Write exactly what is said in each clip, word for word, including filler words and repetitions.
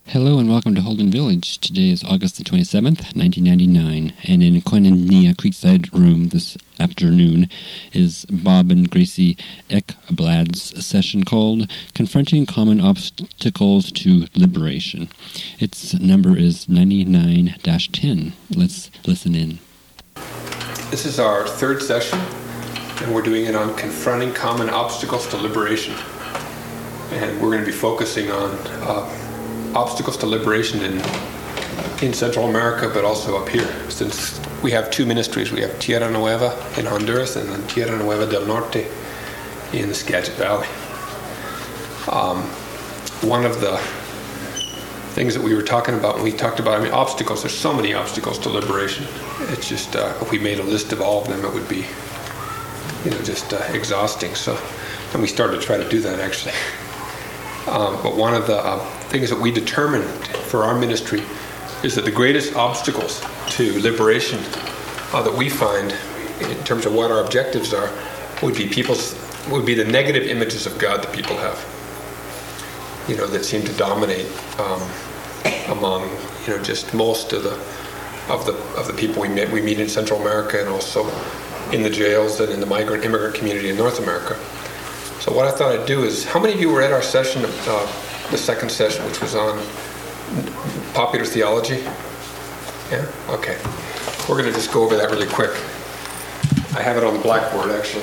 Hello and welcome to Holden Village. Today is August the twenty-seventh, nineteen ninety-nine, and in Koinonia Creekside Room this afternoon is Bob and Gracie Ekblad's session called Confronting Common Obstacles to Liberation. Its number is ninety-nine dash ten. Let's listen in. This is our third session, and we're doing it on confronting common obstacles to liberation. And we're going to be focusing on uh, obstacles to liberation in in Central America, but also up here, since we have two ministries. We have Tierra Nueva in Honduras and then Tierra Nueva del Norte in the Skagit Valley. Um, one of the things that we were talking about when we talked about, I mean, obstacles, there's so many obstacles to liberation. It's just, uh, if we made a list of all of them, it would be, you know, just uh, exhausting. So, and we started to try to do that, actually. Um, but one of the uh, things that we determined for our ministry is that the greatest obstacles to liberation uh, that we find in terms of what our objectives are would be people's would be the negative images of God that people have, you know, that seem to dominate um, among, you know, just most of the of the of the people we meet we meet in Central America and also in the jails and in the migrant immigrant community in North America. So what I thought I'd do is, how many of you were at our session, uh, the second session, which was on popular theology? Yeah? Okay. We're going to just go over that really quick. I have it on the blackboard, actually.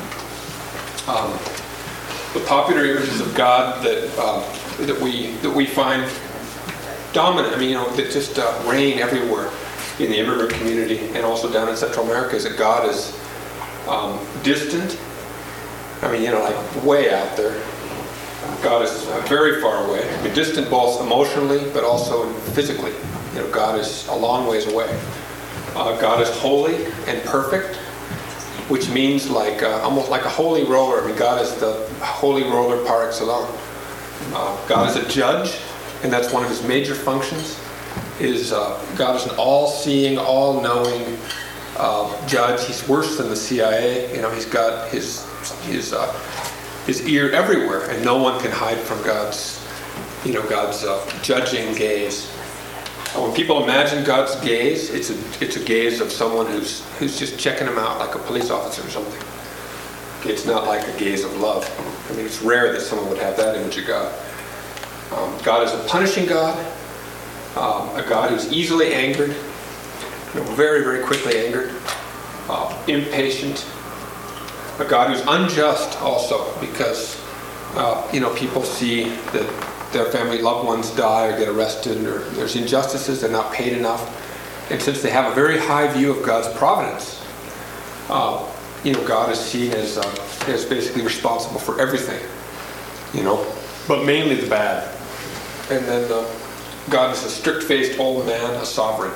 Um, the popular images of God that uh, that we that we find dominant, I mean, you know, that just uh, reign everywhere in the immigrant community and also down in Central America, is that God is um, distant. I mean, you know, like way out there. God is very far away. I mean, distant both emotionally, but also physically. You know, God is a long ways away. Uh, God is holy and perfect, which means like uh, almost like a holy roller. I mean, God is the holy roller par excellence. Uh, God is a judge, and that's one of his major functions. Is uh, God is an all-seeing, all-knowing uh, judge. He's worse than the C I A. You know, he's got his his uh, his ear everywhere, and no one can hide from God's, you know, God's uh, judging gaze. And when people imagine God's gaze, it's a it's a gaze of someone who's who's just checking them out, like a police officer or something. It's not like a gaze of love. I mean, it's rare that someone would have that image of God. Um, God is a punishing God, um, a God who's easily angered, you know, very very quickly angered, uh, impatient. A God who's unjust also, because uh, you know, people see that their family loved ones die or get arrested, or there's injustices, they're not paid enough, and since they have a very high view of God's providence, uh, you know, God is seen as uh, as basically responsible for everything, you know, but mainly the bad. And then uh, God is a strict-faced old man, a sovereign.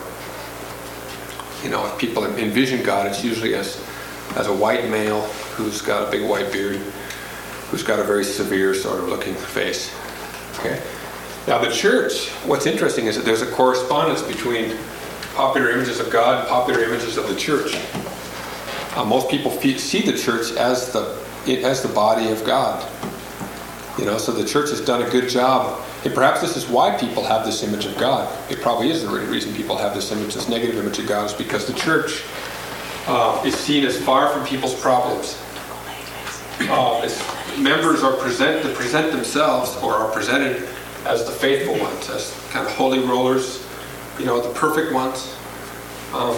You know, if people envision God, it's usually as as a white male who's got a big white beard, who's got a very severe sort of looking face. Okay. Now the church, what's interesting is that there's a correspondence between popular images of God and popular images of the church. Uh, most people see the church as the as the body of God. You know, so the church has done a good job. And perhaps this is why people have this image of God. It probably is the reason people have this image, this negative image of God, is because the church Uh, is seen as far from people's problems. Uh, as members are present to present themselves, or are presented as the faithful ones, as kind of holy rollers, you know, the perfect ones. Um,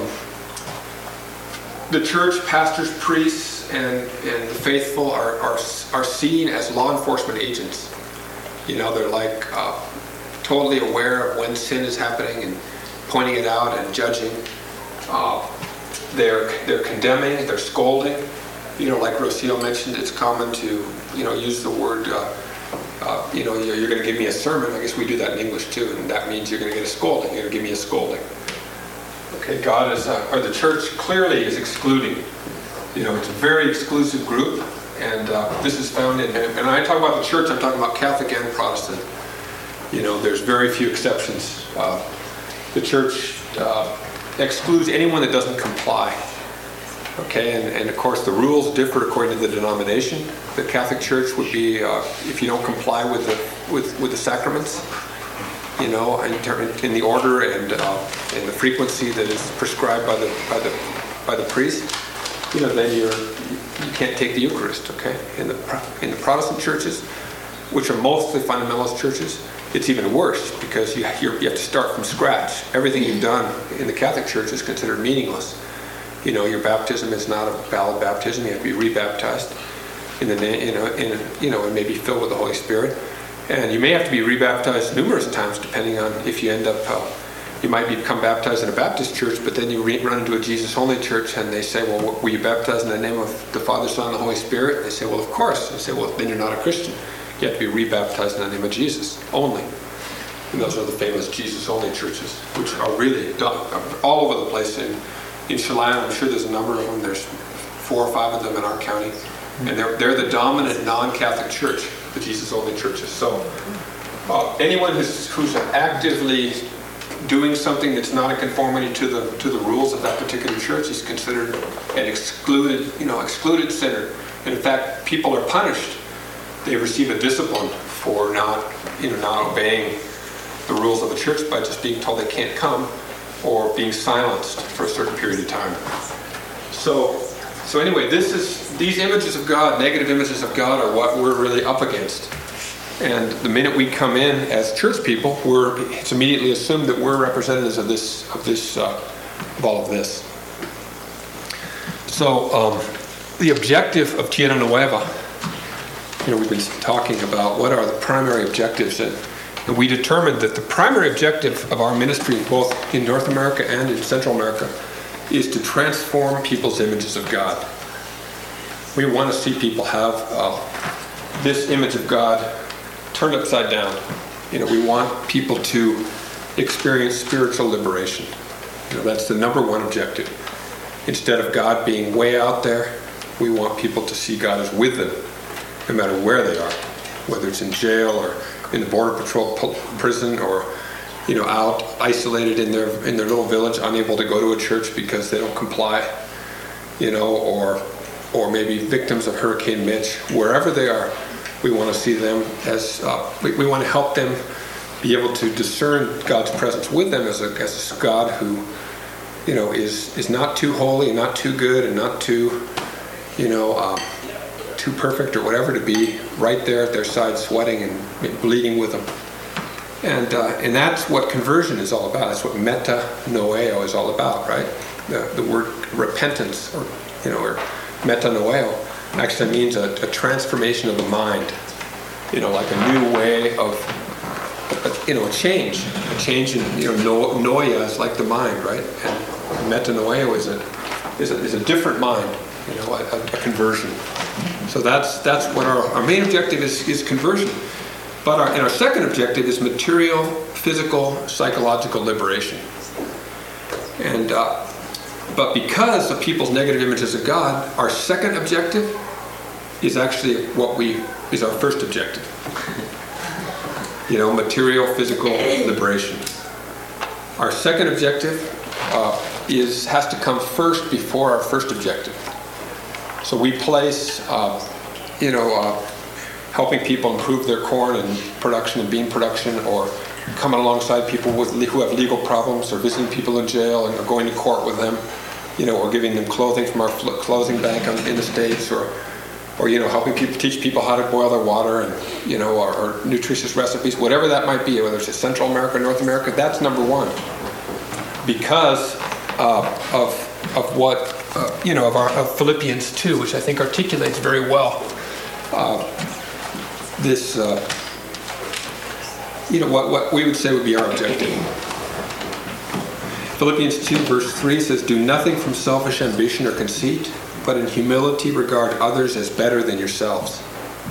the church, pastors, priests, and, and the faithful are, are are seen as law enforcement agents. You know, they're like uh, totally aware of when sin is happening and pointing it out and judging. Uh, They're they're condemning, they're scolding. You know, like Rocio mentioned, it's common to, you know, use the word, uh, uh, you know, you're, you're going to give me a sermon. I guess we do that in English too, and that means you're going to get a scolding. You're going to give me a scolding. Okay, God is, uh, or the church clearly is excluding. You know, it's a very exclusive group, and uh, this is found in, and when I talk about the church, I'm talking about Catholic and Protestant. You know, there's very few exceptions. Uh, the church Uh, excludes anyone that doesn't comply. Okay, and, and of course the rules differ according to the denomination. The Catholic Church would be uh, if you don't comply with the with, with the sacraments, you know, in, in the order and uh, in the frequency that is prescribed by the by the by the priest, you know, then you're you can't take the Eucharist. Okay, in the in the Protestant churches, which are mostly fundamentalist churches, it's even worse because you you're, you have to start from scratch. Everything you've done in the Catholic Church is considered meaningless. You know, your baptism is not a valid baptism. You have to be rebaptized in the name, you know, in you know, and maybe filled with the Holy Spirit. And you may have to be rebaptized numerous times, depending on if you end up. Uh, you might become baptized in a Baptist church, but then you re- run into a Jesus-only church, and they say, "Well, were you baptized in the name of the Father, Son, and the Holy Spirit?" And they say, "Well, of course." They say, "Well, then you're not a Christian. You have to be rebaptized in the name of Jesus only." And those are the famous Jesus-only churches, which are really done all over the place in. In Chelan, I'm sure there's a number of them. There's four or five of them in our county. And they're, they're the dominant non-Catholic church, the Jesus-only churches. So uh, anyone who's, who's actively doing something that's not in conformity to the to the rules of that particular church is considered an excluded, you know, excluded sinner. And in fact, people are punished. They receive a discipline for not, you know, not obeying the rules of the church by just being told they can't come, or being silenced for a certain period of time. So, so anyway, this is these images of God, negative images of God, are what we're really up against. And the minute we come in as church people, we're it's immediately assumed that we're representatives of this, of this, uh, of all of this. So, um, the objective of Tierra Nueva. You know, we've been talking about what are the primary objectives and. And we determined that the primary objective of our ministry, both in North America and in Central America, is to transform people's images of God. We want to see people have uh, this image of God turned upside down. You know, we want people to experience spiritual liberation. You know, that's the number one objective. Instead of God being way out there, we want people to see God as with them, no matter where they are, whether it's in jail or in the border patrol prison, or you know, out isolated in their in their little village, unable to go to a church because they don't comply, you know, or or maybe victims of Hurricane Mitch. Wherever they are, we want to see them as uh, we, we want to help them be able to discern God's presence with them as a as a God who, you know, is is not too holy and not too good and not too, you know. Uh, too perfect or whatever to be right there at their side, sweating and bleeding with them. And uh, and that's what conversion is all about. That's what metanoeo is all about, right? The, the word repentance, or you know, or metanoeo, actually means a, a transformation of the mind. You know, like a new way of, a, you know, a change. A change in, you know, no, noia is like the mind, right? And metanoeo is a is a, is a different mind. You know, a, a conversion. So that's that's what our, our main objective is, is conversion. But our, and our second objective is material, physical, psychological liberation. And uh, but because of people's negative images of God, our second objective is actually what we is our first objective. You know, material, physical liberation. Our second objective uh, is has to come first before our first objective. So we place, uh, you know, uh, helping people improve their corn and production and bean production, or coming alongside people with who have legal problems, or visiting people in jail and going to court with them, you know, or giving them clothing from our clothing bank in the States, or, or you know, helping people teach people how to boil their water, and you know, or, or nutritious recipes, whatever that might be, whether it's in Central America or North America. That's number one, because uh, of of what. Uh, you know, of our of Philippians two, which I think articulates very well uh, this, uh, you know, what, what we would say would be our objective. Philippians two, verse three says, "Do nothing from selfish ambition or conceit, but in humility regard others as better than yourselves.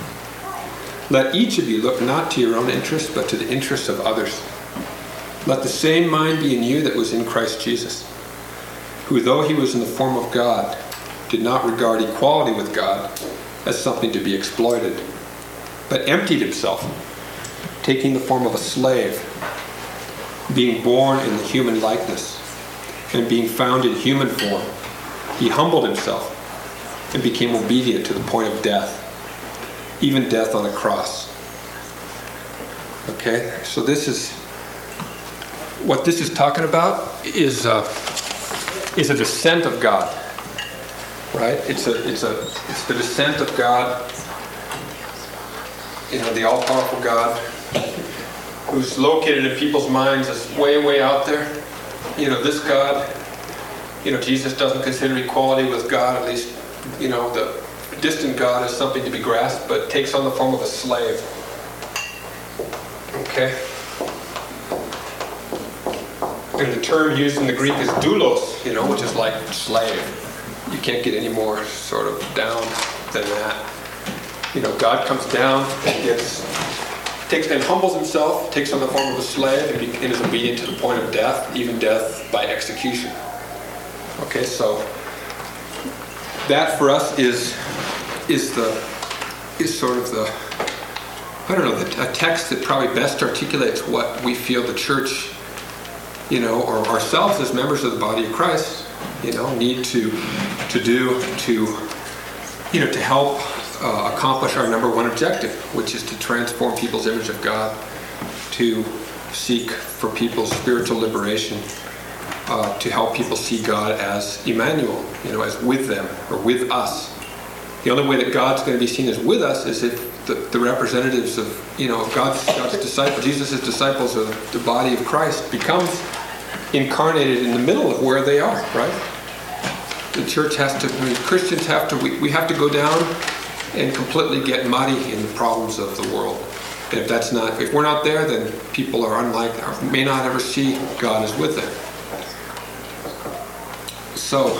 Let each of you look not to your own interests, but to the interests of others. Let the same mind be in you that was in Christ Jesus, who, though he was in the form of God, did not regard equality with God as something to be exploited, but emptied himself, taking the form of a slave, being born in the human likeness, and being found in human form, he humbled himself and became obedient to the point of death, even death on a cross." Okay, so this is what this is talking about is uh, is a descent of God, right? It's a it's a it's the descent of God. You know, the all-powerful God, who's located in people's minds as way, way out there. You know, this God. You know, Jesus doesn't consider equality with God, at least, you know, the distant God is something to be grasped, but takes on the form of a slave. Okay? And the term used in the Greek is doulos, you know, which is like slave. You can't get any more sort of down than that. You know, God comes down and gets, takes and humbles himself, takes on the form of a slave, and, be, and is obedient to the point of death, even death by execution. Okay, so that for us is is the is sort of the I don't know the, a text that probably best articulates what we feel the church, you know, or ourselves as members of the body of Christ, you know, need to to do to you know to help uh, accomplish our number one objective, which is to transform people's image of God, to seek for people's spiritual liberation. Uh, to help people see God as Emmanuel, you know, as with them or with us. The only way that God's going to be seen as with us is if the, the representatives of, you know, God's, God's disciples, Jesus' disciples, or the body of Christ becomes incarnated in the middle of where they are, right? The church has to, I mean, Christians have to, we, we have to go down and completely get muddy in the problems of the world. And if that's not, if we're not there, then people are unlikely, or may not ever see God as with them. So,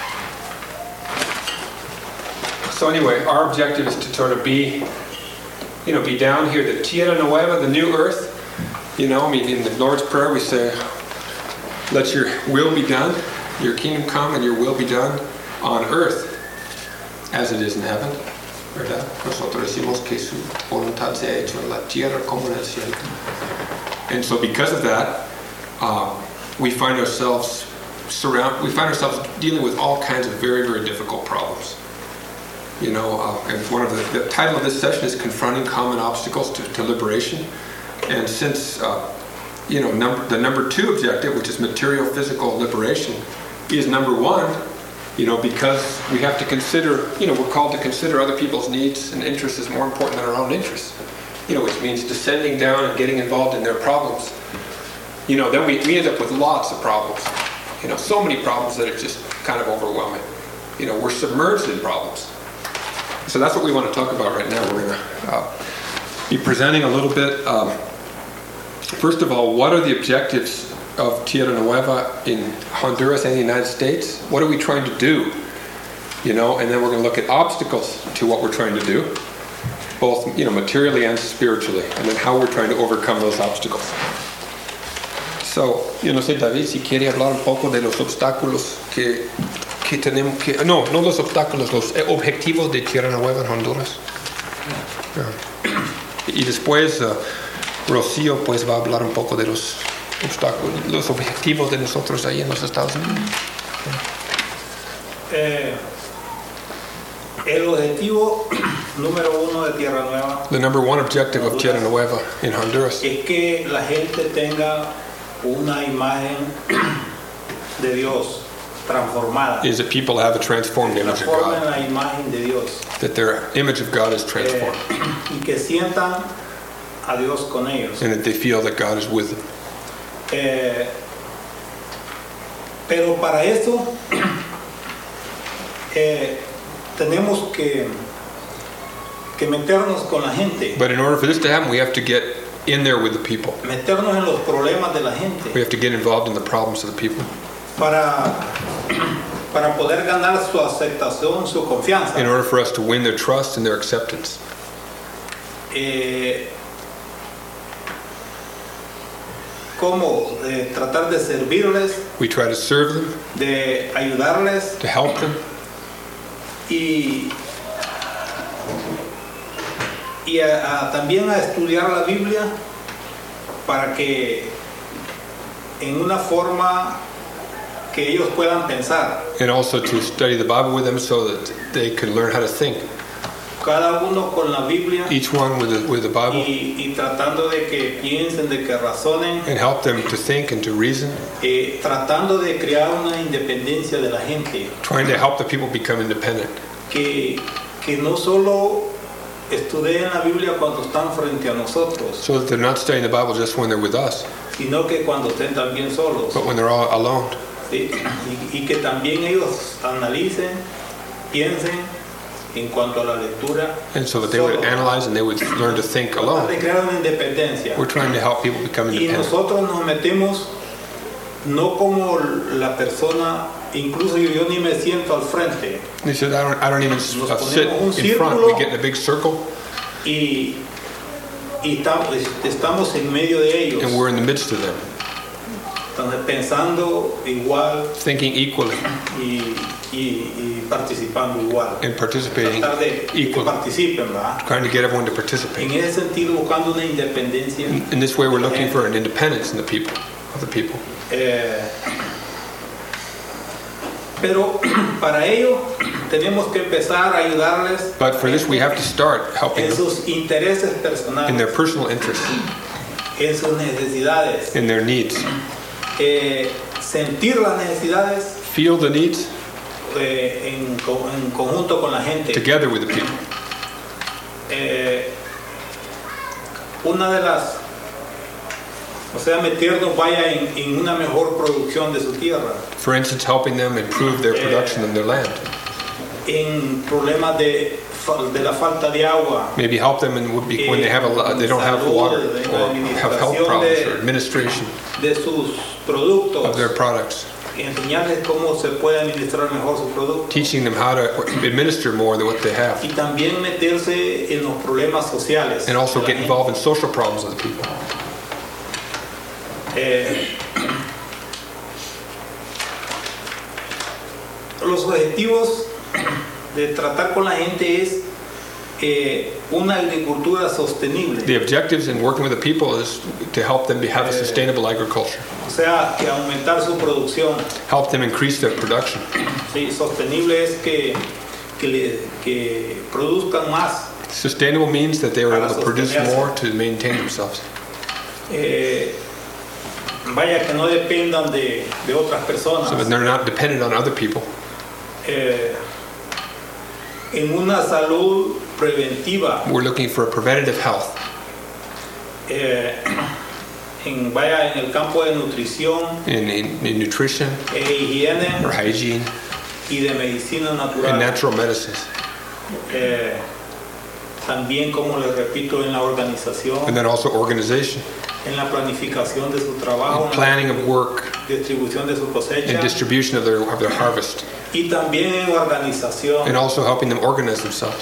so anyway, our objective is to sort of be, you know, be down here, the Tierra Nueva, the new earth. You know, I mean, in the Lord's Prayer we say, let your will be done, your kingdom come and your will be done on earth as it is in heaven. ¿Verdad? Nosotros decimos que su voluntad sea hecha en la tierra como en el cielo. And so because of that, uh, we find ourselves surround we find ourselves dealing with all kinds of very, very difficult problems. You know, uh, and one of the, the title of this session is Confronting Common Obstacles to, to Liberation. And since, uh, you know, number, the number two objective, which is material physical liberation, is number one, you know, because we have to consider, you know, we're called to consider other people's needs and interests as more important than our own interests. You know, which means descending down and getting involved in their problems. You know, then we, we end up with lots of problems. You know, so many problems that it's just kind of overwhelming. You know, we're submerged in problems. So that's what we want to talk about right now. We're going to uh, be presenting a little bit. Um, first of all, what are the objectives of Tierra Nueva in Honduras and the United States? What are we trying to do? You know, and then we're going to look at obstacles to what we're trying to do, both, you know, materially and spiritually, and then how we're trying to overcome those obstacles. So, yo no sé, David, si quiere hablar un poco de los obstáculos que, que tenemos que... No, no los obstáculos, los objetivos de Tierra Nueva en Honduras. Yeah. Y después, uh, Rocío pues va a hablar un poco de los obstáculos, los objetivos de nosotros ahí en los Estados Unidos. Eh, el objetivo número uno de Tierra Nueva... The number one objective of Tierra Nueva in Honduras es que la gente tenga una imagen de Dios transformada. Is that people have a transformed image of God. La imagen de Dios. That their image of God is transformed. Eh, y que sientan a Dios con ellos. And that they feel that God is with them. Eh, pero para eso eh, tenemos que, que meternos con la gente. But in order for this to happen, we have to get in there with the people. Meternos en los problemas de la gente. We have to get involved in the problems of the people. Para, para poder ganar su aceptación, su confianza. In order for us to win their trust and their acceptance. Eh, ¿Cómo? De tratar de servirles. We try to serve them. De ayudarles. To help them. Y y a, a, también a estudiar la Biblia para que en una forma que ellos puedan pensar. And also to study the Bible with them so that they can learn how to think. cada uno con la Biblia each one with the, with the Bible, y, y tratando de que piensen, de que razonen, and help them to think and to reason, eh, tratando de crear una independencia de la gente, trying to help the people become independent. que, que no solo estudien la Biblia cuando están frente a nosotros, So that they're not studying the Bible just when they're with us, sino que cuando estén también solos, but when they're all alone. ¿sí? y, y que también ellos analicen, piensen en cuanto a la lectura, And so that they would solos. analyze and they would learn to think Tratar alone. de crear una independencia. We're trying to help people become Y independent. nosotros nos metemos no como la persona, incluso yo, yo ni me siento al frente, He said, I don't, I don't even uh, sit in front. We get in a big circle, y, y estamos, estamos en medio de ellos, and we're in the midst of them, entonces pensando igual thinking equally y, y, y participando igual. and participating Tratar de que equally, participen, ¿verdad? trying to get everyone to En participate. ese sentido, buscando una independencia. In this way, we're looking for an independence in the people, of the people. Eh, pero para ello tenemos que empezar a ayudarles But for this, we have to start helping en them sus intereses in personales, their personal interests, en sus necesidades, in their needs. eh, sentir las necesidades Feel the needs eh, en, co- en conjunto con la gente. together with the people. Eh, una de las, o sea, meternos vaya en, en una mejor producción de su tierra, For instance, helping them improve their production in their land. en problemas de, fal- de la falta de agua, Maybe help them in, would be when they have a lo- they don't have water or have health problems or administration de sus of productos, their products. y enseñarles cómo se puede administrar mejor su producto, Teaching them how to administer more than what they have. y también meterse en los problemas sociales. And also de la get gente. involved in social problems of the people. Eh, los objetivos de tratar con la gente es eh, una agricultura sostenible, The objectives in working with the people is to help them be, have a sustainable agriculture. o sea, que aumentar su producción. Help them increase their production. ¿Sí? Sostenible es que, que, le- que produzcan más, Sustainable means that they are Para able to produce sostenerse. more to maintain themselves. eh, vaya que no dependan de, de otras personas, So that they're not dependent on other people. eh, en una salud preventiva, We're looking for a preventative health. eh, en, vaya en el campo de nutrición, In, in, in nutrition e higiene or hygiene y de medicina and natural. natural medicines. Eh, también, como les repito, en la organización, And then also organization, en la planificación de su trabajo, en la planning of work, distribución de su cosecha, and distribution of their, of their harvest. y también en organización. And also helping them organize themselves.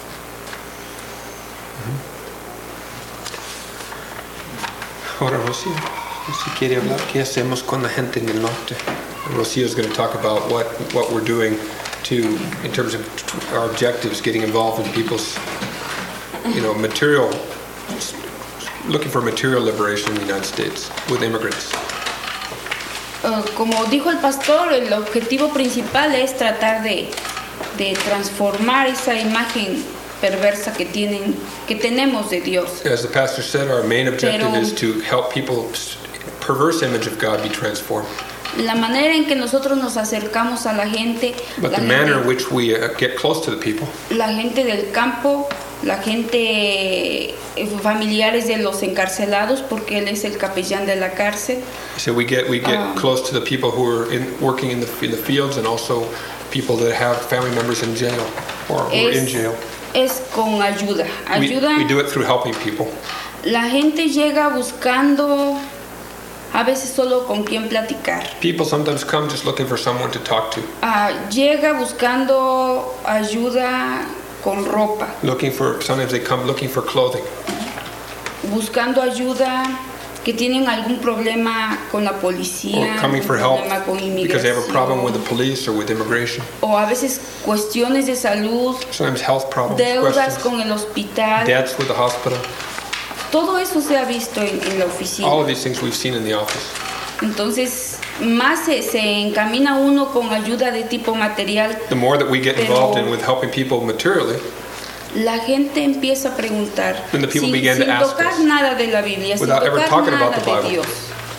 Ahora Rocío, si quiere hablar, ¿qué hacemos con la gente en el norte? Rocío is going to talk about what, what we're doing to, in terms of our objectives, getting involved in people's, you know, material, looking for material liberation in the United States with immigrants. Uh, como dijo el pastor, el objetivo principal es tratar de, de transformar esa imagen perversa que tienen, que tenemos de Dios. As the pastor said, our main objective Pero- is to help people's perverse image of God be transformed. La manera en que nosotros nos acercamos a la gente, But la the manner in gente, which we uh, get close to the people, la gente del campo, la gente, eh, familiares de los encarcelados, porque él es el capellán de la cárcel, so we get we get Um, close to the people who are in, working in the in the fields, and also people that have family members in jail or who are in es, jail. es con ayuda. We, Ayuda. we do it through helping people. La gente llega buscando a veces solo con quien platicar. People sometimes come just looking for someone to talk to, Ah, llega buscando ayuda con ropa, looking for sometimes they come looking for clothing, buscando ayuda que tienen algún problema con la policía, or coming algún for help problema con because they have a problem with the inmigración, police or with immigration. o a veces cuestiones de salud, Sometimes health problems, deudas questions, con el hospital. debts with the hospital. Todo eso se ha visto en, en la All oficina. of these things we've seen in the office. Entonces, más se, se encamina uno con ayuda de tipo material, The more that we get Pero- involved in with helping people materially, la gente empieza a preguntar When the people sin, began sin to ask tocar us, nada de la Biblia, sin without ever tocar talking nada about the de Bible. Dios.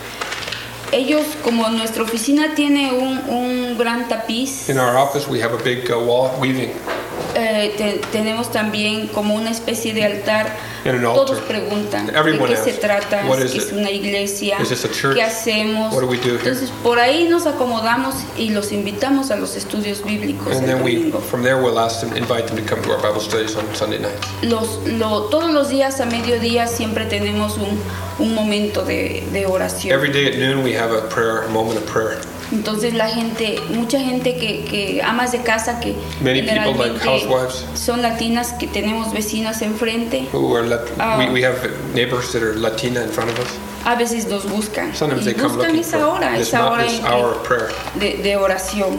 Ellos, como nuestra oficina tiene un, un gran tapiz, In our office, we have a big uh, wall weaving. eh, te- tenemos también como una especie de altar. And an Todos altar. preguntan de Everyone qué se asks, trata, what si is es it? una iglesia, Is this a church? qué hacemos. What do we do here? Entonces por ahí nos acomodamos y los invitamos a los estudios bíblicos And el then we, domingo. from there, we'll ask them, invite them to come to our Bible studies on Sunday nights. Los, lo- todos los días a mediodía siempre tenemos un, un momento de, de oración. Every day at noon, we have a prayer, a moment of prayer. Entonces la gente, mucha gente que, que amas de casa que Many people, like generalmente housewives, son latinas, que tenemos vecinas enfrente, who are Lat- Ah. we, we have neighbors that are Latina in front of us. a veces nos buscan. Sometimes Y they come buscan looking esa for hora, this, esa mo- hora this en hour que- of prayer. de, de oración.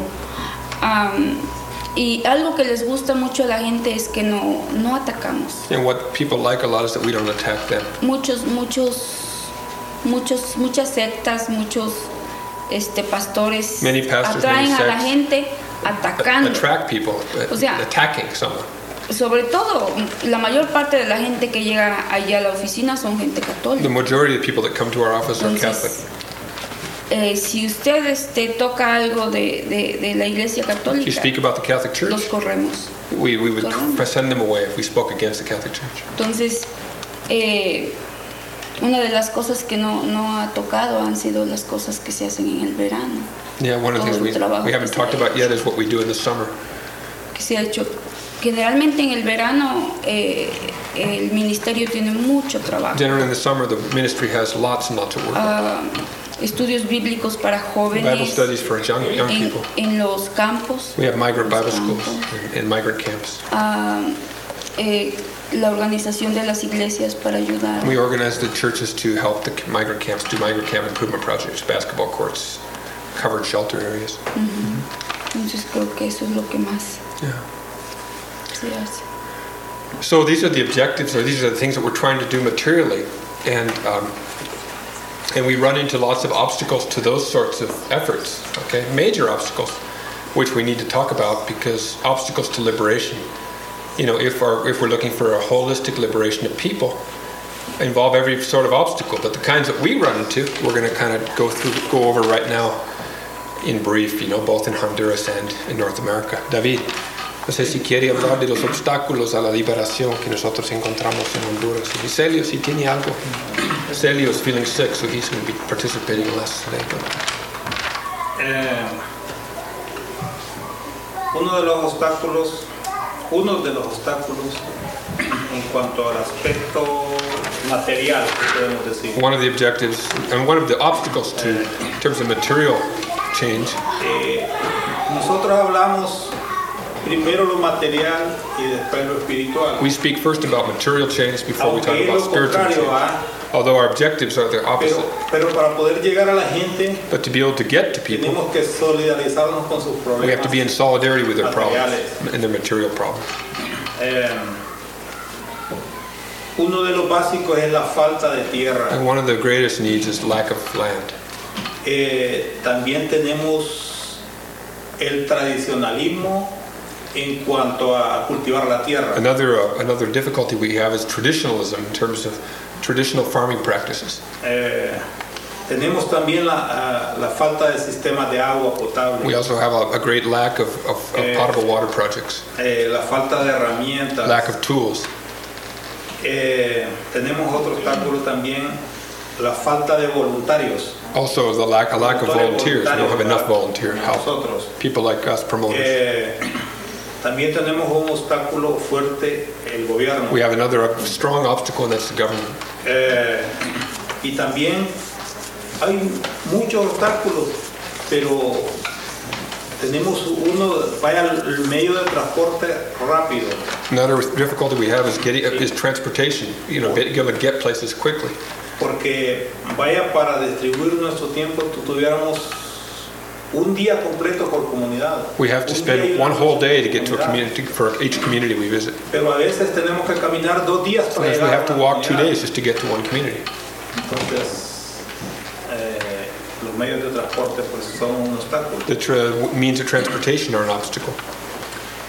Am, y algo que les gusta mucho a la gente es que no, no atacamos. And what people like a lot is that we don't attack them. Muchos, muchos, muchos, muchas sectas, muchos este, pastores Many pastors, atraen many a la sects gente atacando. Attract people, uh, O sea, attacking someone. Sobre todo, la mayor parte de la gente que llega allá a la oficina son gente The católica. majority of the people that come to our office are Catholic. Entonces, eh, si usted este, toca algo de, de, de la iglesia If you católica, speak about the Catholic Church, los corremos. we, we would Corremos. send them away if we spoke against the Catholic Church. Entonces, eh, una de las cosas que no, no ha tocado han sido las cosas que se hacen en el verano, Yeah, one of the Todo things el we, trabajo we que haven't se talked ha about hecho. yet is what we do in the summer. que se ha hecho. Generalmente en el verano eh, el ministerio tiene mucho trabajo. Generally in the summer, the ministry has lots and lots of work. Ah, estudios bíblicos para Bible jóvenes studies for young, young en, people. en los campos, We have migrant los Bible schools campos. and, and migrant camps. Ah, eh, la organización de las iglesias para ayudar. We organize the churches to help the migrant camps do migrant camp improvement projects, basketball courts, covered shelter areas. Entonces creo que eso es lo que más Yeah. se hace. So these are the objectives, or these are the things that we're trying to do materially, and um, and we run into lots of obstacles to those sorts of efforts. Okay, major obstacles, which we need to talk about, because obstacles to liberation. You know, if our if we're looking for a holistic liberation of people, involve every sort of obstacle. But the kinds that we run into, we're going to kind of go through, go over right now, in brief. You know, both in Honduras and in North America. David. No sé si quiere hablar de los obstáculos a la liberación que nosotros encontramos en Honduras. Y Celio, si tiene algo. Celio is feeling sick, so he's going to be participating less today. Eh, uno de los obstáculos, uno de los obstáculos en cuanto al aspecto material, que podemos decir, One of the objectives, and one of the obstacles to, in terms of material change, eh, nosotros hablamos primero lo material y después lo espiritual. we speak first about material change before we talk Aunque es about lo spiritual contrario, change. ¿ah? Although our objectives are the opposite. pero, pero para poder llegar a la gente But to be able to get to people, tenemos que solidarizarnos con sus we have to be in problemas. solidarity with their problems materiales. and their material problems. Eh, uno de los básicos es la falta de tierra. And one of the greatest needs is lack of land. Eh, también tenemos el tradicionalismo en cuanto a cultivar la tierra. Another uh, another difficulty we have is traditionalism in terms of traditional farming practices. Eh, tenemos también la, a- la falta de sistemas de agua potable, We also have a, a great lack of, of, of Eh, potable water projects, eh, la falta de herramientas. lack of tools. Eh, tenemos otro obstáculo también, la falta de voluntarios. Also, the lack a lack of volunteers. We don't have enough volunteer para help. nosotros. People like us, promoters. Eh, también tenemos un obstáculo fuerte, el gobierno. We have another uh, strong obstacle, and that's the government. Eh, y también hay muchos obstáculos, pero tenemos uno, vaya el medio de transporte rápido, Another difficulty we have is getting is transportation. You know, be able to get places quickly. porque vaya para distribuir nuestro tiempo, tu- tuviéramos un día completo por comunidad. We have to Un día y spend una one whole noche day to por get to a comunidad. community for each community we visit. Pero a veces tenemos que caminar dos días para Sometimes we llegar have to a una walk two comunidad. days just to get to one community. Entonces, eh, los medios de transporte pues son un obstáculo. The tra- means of transportation are an obstacle.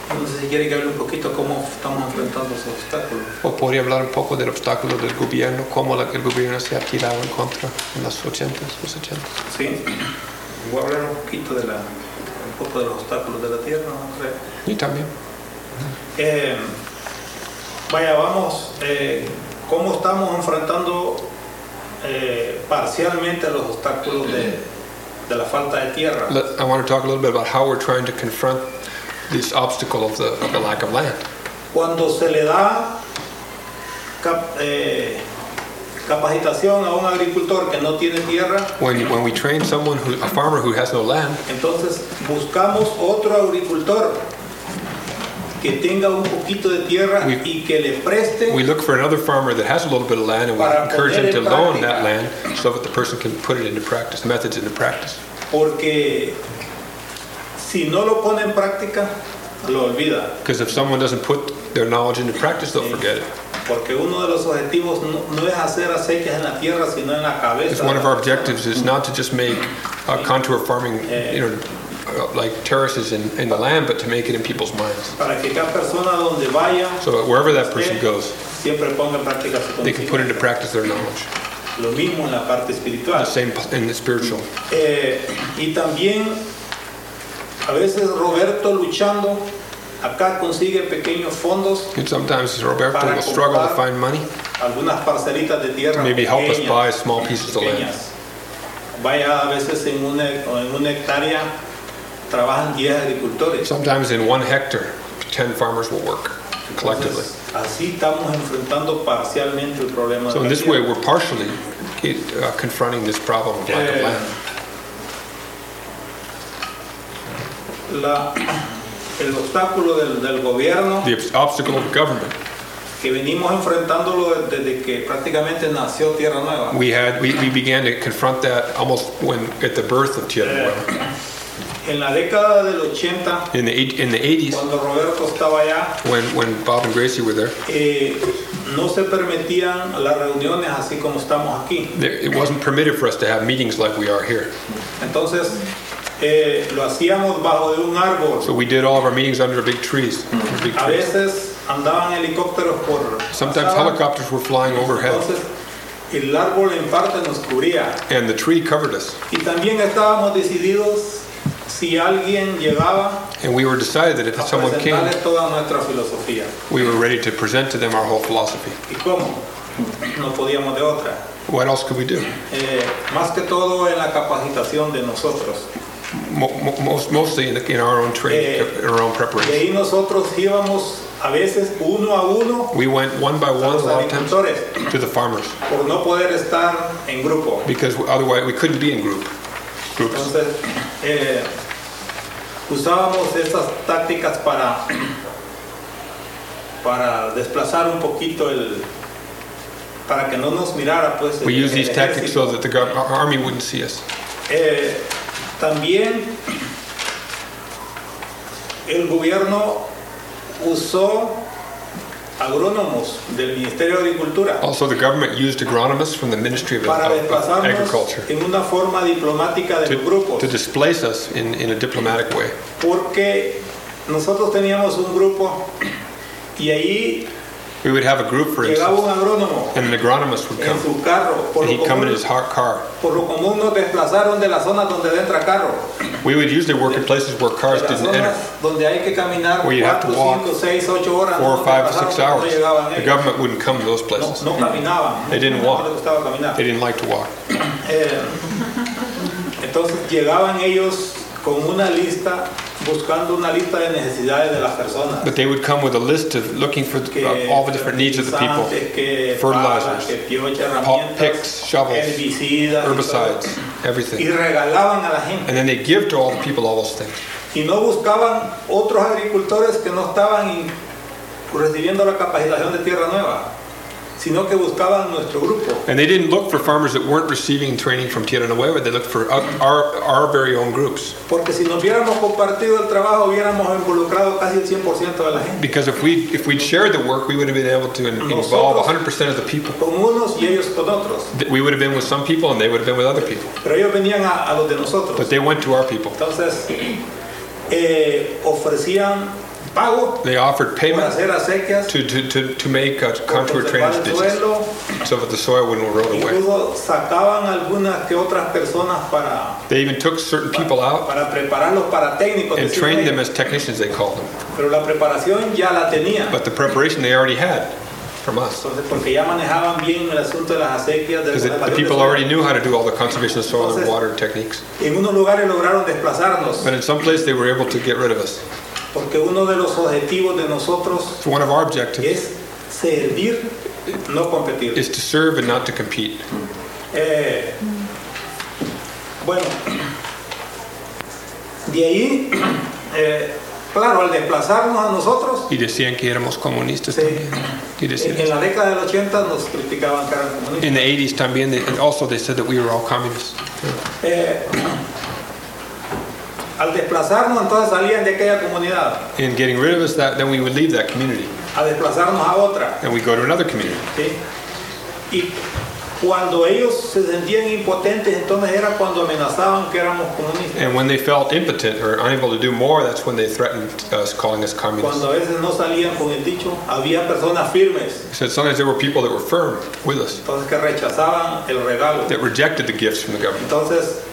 No sé si quiere que hable un poquito cómo estamos enfrentando esos obstáculos. O podría hablar un poco del obstáculo del gobierno, cómo la, el gobierno se ha tirado en contra en los ochentas, los ochentas. Sí, voy a hablar un poquito de la, un poco de los obstáculos de la tierra, ¿no creo? Y también. Eh, vaya, vamos, eh, cómo estamos enfrentando eh, parcialmente los obstáculos de, de la falta de tierra. Let, I want to talk a little bit about how we're trying to confront this obstacle of the, of the lack of land. Cuando se le da cap, eh, capacitación a un agricultor que no tiene tierra, When, when we train someone, who, a farmer who has no land, entonces buscamos otro agricultor que tenga un poquito de tierra We- y que le preste we look for another farmer that has a little bit of land, and we Para encourage poner him to en loan práctica. that land so that the person can put it into practice, methods into practice. porque si no lo pone en práctica lo olvida, Because if someone doesn't put their knowledge into practice, they'll forget it. porque uno de los objetivos no, no es hacer aceites en la tierra sino en la cabeza. Because one of our objectives is not to just make uh, contour farming, you know, uh, like terraces in, in the land, but to make it in people's minds. Para que cada persona donde vaya So that wherever that person goes, siempre ponga en práctica su they can put into conocimiento. practice their knowledge. Lo mismo en la parte The espiritual. same in the spiritual. Eh, y también a veces Roberto luchando acá consigue pequeños fondos, And sometimes Roberto will struggle to find money, algunas parcelitas de tierra maybe help us pequeñas, buy small pieces of land. pequeñas. Vaya a veces en una, en una hectárea trabajan diez agricultores. Sometimes in one hectare, ten farmers will work collectively. Entonces, así estamos enfrentando parcialmente el problema So de in la this way, tierra. we're partially uh, confronting this problem of lack of Eh, land. la- el obstáculo del, del gobierno The obstacle of government. que venimos enfrentándolo desde que prácticamente nació Tierra Nueva. We had we, we began to confront that almost when at the birth of Tierra Nueva. En la década del ochenta, In the eight, in the eighties, cuando Roberto estaba allá, when when Bob and Gracie were there, eh, no se permitían las reuniones así como estamos aquí. there, it wasn't permitted for us to have meetings like we are here. Entonces, eh, lo hacíamos bajo de un árbol. So we did all of our meetings under big trees. Big A trees. veces andaban helicópteros por Sometimes pasaban. helicopters were flying overhead, Entonces, el árbol en parte nos cubría. and the tree covered us. Y también estábamos decididos si alguien llegaba And we were decided that if a someone came, presentarle toda nuestra filosofía. we were ready to present to them our whole philosophy. ¿Y cómo? No podíamos de otra. What else could we do? Eh, más que todo en la capacitación de nosotros. Mo- mo- Most, mostly in, the, in our own training, Eh, in our own Y preparation. ahí nosotros íbamos a veces uno a uno We went one by a one, a los lot of times, agricultores to the farmers, por no poder estar en grupo. because otherwise we couldn't be in group groups. Entonces, eh, usábamos estas tácticas para, para desplazar un poquito el, para que no nos mirara pues el, We used el these tactics so ejército. that the gov- our army wouldn't see us. Eh, también el gobierno usó agrónomos del Ministerio de Agricultura Also, the government used agronomists from the Ministry of, para of- of desplazarnos Agriculture en una forma diplomática de los to, grupos, to displace us in, in a diplomatic way. porque nosotros teníamos un grupo y ahí We would have a group, for llegaba un instance, agrónomo and an agronomist would en come, su carro. Por and lo, he'd come in común, his har- car. por lo común nos desplazaron de las zonas donde entra carro, We would usually work in places where cars de las didn't enter, zonas donde hay que caminar Where you have to cuatro, walk cinco, seis, ocho horas. four or nos five or desplazaron six porque hours. no llegaban The ellos. government wouldn't come to those No, places. no caminaban. They didn't No walk. les gustaba caminar. They didn't like to walk. Eh, entonces llegaban ellos con una lista, buscando una lista de necesidades de las personas. But they would come with a list of looking for Que uh, all the different needs of the people. fertilizantes, que Fertilizers, palas, que piocha, Paw- herramientas, picks, shovels, herbicidas, y todo. herbicides, Y everything. regalaban a la gente. And then they give to all the people all those things. Y no buscaban otros agricultores que no estaban in- recibiendo la capacitación de Tierra Nueva, sino que buscaban nuestro grupo. And they didn't look for farmers that weren't receiving training from Tierra Nueva. They looked for our, our, our very own groups. Porque si nos hubiéramos compartido el trabajo, hubiéramos involucrado casi el cien por ciento de la gente. Because if we if we'd shared the work, we would have been able to in- involve one hundred percent of the people. Con unos y ellos con otros. We would have been with some people and they would have been with other people. Pero ellos venían a, a los de nosotros. But they went to our people. Entonces, eh, ofrecían pago They offered por payment hacer acequias, to, to, to, to make uh, por contour conservar drainage el ditches suelo. so that the soil wouldn't erode away. Incluso sacaban algunas que otras personas para, They even took certain people out para prepararlos para técnicos. and decían trained them ellos. as technicians, they called them. Pero la preparación ya la tenían. But the preparation they already had from us. Entonces, porque ya manejaban bien el asunto de las acequias, de Because la the conservación people del already suelo. knew how to do all the conservation of soil and Entonces, water techniques. En unos lugares lograron desplazarnos, But in some place they were able to get rid of us. porque uno de los objetivos de nosotros So one of our objectives es servir, no competir. is to serve and not to compete. Eh, bueno, de ahí, eh, claro, al desplazarnos a nosotros, Y decían que éramos comunistas sí, también. Y decían en, en la década del ochenta nos criticaban que eran comunistas. in the eighties también, they, and also they said that we were all communists. Eh, al desplazarnos, entonces salían de aquella comunidad, In getting rid of us, that then we would leave that community a desplazarnos a otra. and we go to another community. ¿Sí? Y cuando ellos se sentían impotentes, entonces era cuando amenazaban que éramos comunistas. And when they felt impotent or unable to do more, that's when they threatened us, calling us communists. Cuando a veces no salían con el dicho, había personas firmes, So sometimes there were people that were firm with us, entonces que rechazaban el regalo. that rejected the gifts from the government, Entonces,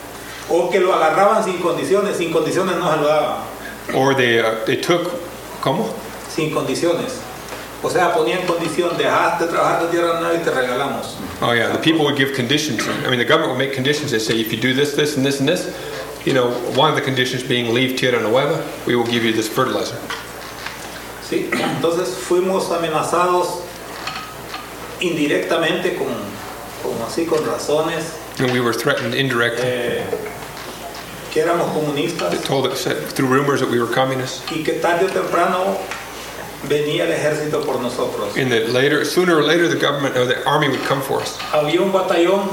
o que lo agarraban sin condiciones, sin condiciones no se lo daban, or they uh, they took, ¿cómo? sin condiciones. O sea, ponían condición, dejaste de trabajar de tierra nueva y te regalamos. Oh yeah, the people would give conditions. I mean, the government would make conditions. They say, if you do this, this, and this, and this, you know, one of the conditions being leave Tierra Nueva, we will give you this fertilizer. ¿Sí? Entonces fuimos amenazados indirectamente con, con así con razones And we were threatened indirectly. eh, que éramos comunistas They told us that through rumors that we were communists, y que tarde o temprano venía el ejército por nosotros. and that later, sooner or later, the government or the army would come for us. Había un batallón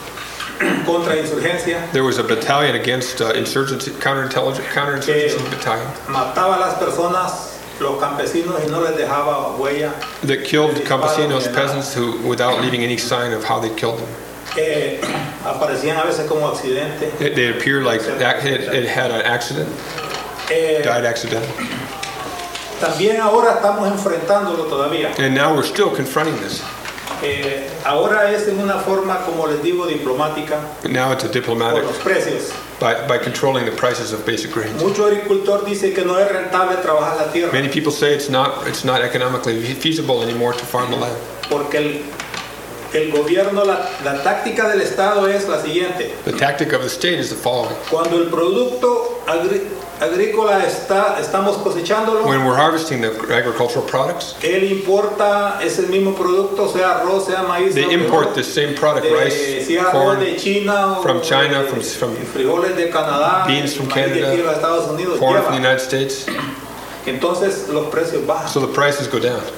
contra insurgencia, There was a battalion against uh, insurgency, counterintelligence, counterinsurgency Eh, battalion mataba a las personas, los campesinos y no les dejaba huella. that killed de campesinos, disparos ni nada. peasants, who, without leaving any sign of how they killed them. Eh, aparecían a veces como accidente. It, they appeared like that it, it had an accident, Eh, died accidentally. también ahora estamos enfrentándolo todavía. And now we're still confronting this. Eh, ahora es en una forma, como les digo, diplomática, Now it's a por diplomatic, los precios. by, by controlling the prices of basic grains. Mucho agricultor dice que no es rentable trabajar la tierra, Many people say it's not, it's not economically feasible anymore to farm the land. porque el, el gobierno, la, la táctica del Estado es la siguiente. The tactic of the state is the following. Cuando el producto agri- agrícola está, estamos cosechándolo, When we're harvesting the agricultural products, él importa ese mismo producto, sea arroz, sea maíz, they sea import frijol, the same product, de- rice, sea arroz corn, de China o from China, de- from- from frijoles de Canadá, beans from maíz de Canada, aquí de los Estados Unidos, corn lleva. from the United States, Entonces los precios bajan. so the prices go down.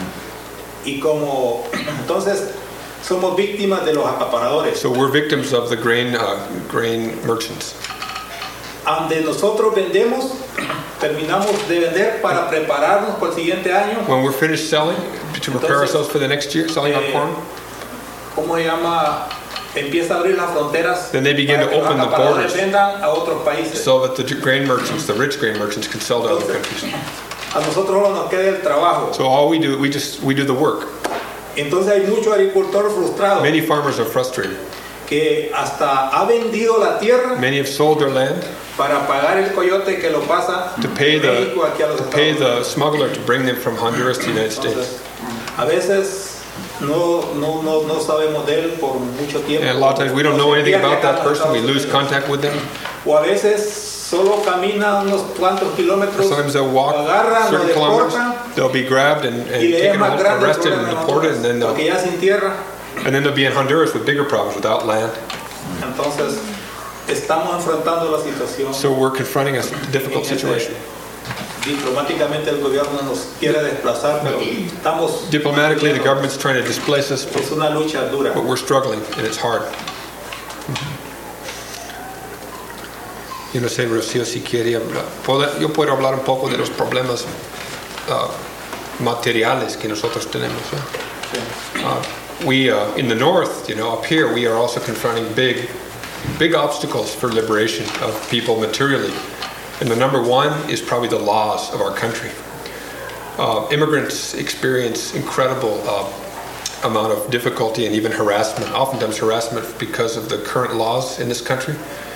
Y como entonces somos víctimas de los acaparadores. So we're victims of the grain, uh, grain merchants. Donde nosotros vendemos, terminamos de vender para prepararnos para el siguiente año. When we're finished selling, to prepare Entonces, ourselves for the next year, selling our eh, corn, ¿Cómo se llama? Empieza a abrir las fronteras Then they begin para to que los open the acaparadores borders. vendan a otros países. so that the grain merchants, the rich grain merchants, can sell to other countries. A nosotros solo nos queda el trabajo. So all we do, we just we do the work. Entonces hay mucho agricultor frustrado Many farmers are frustrated. que hasta ha vendido la tierra Many have sold their land para pagar el coyote que lo pasa to pay de the México aquí a los to pay Estados the Unidos. smuggler to bring them from Honduras to the United States. Entonces, a veces no, no, no, no sabemos de él por mucho tiempo. And a lot of times we don't know anything about that person. We lose contact with them. O a veces solo camina unos cuantos kilómetros, Sometimes they'll lo walk agarran, lo certain kilometers. deportan They'll be grabbed and, and y le es taken más home, grande el arrested and problema deported, and then nosotros, porque they'll, ya sin tierra. and then they'll be in Honduras with bigger problems without land. Entonces estamos enfrentando la situación. So we're confronting a difficult en este- situation. Diplomáticamente el gobierno nos quiere desplazar, pero estamos. Diplomatically, the government's trying to displace us, Es una lucha dura. but we're struggling and it's hard. Yo no sé, Rocío, si quiere hablar. Puedo- Yo puedo hablar un poco de los problemas uh, materiales que nosotros tenemos. ¿eh? Uh, we, uh, in the north, you know, up here, we are also confronting big, big obstacles for liberation of people materially. And the number one is probably the laws of our country. Uh, immigrants experience incredible uh, amount of difficulty and even harassment, oftentimes harassment because of the current laws in this country.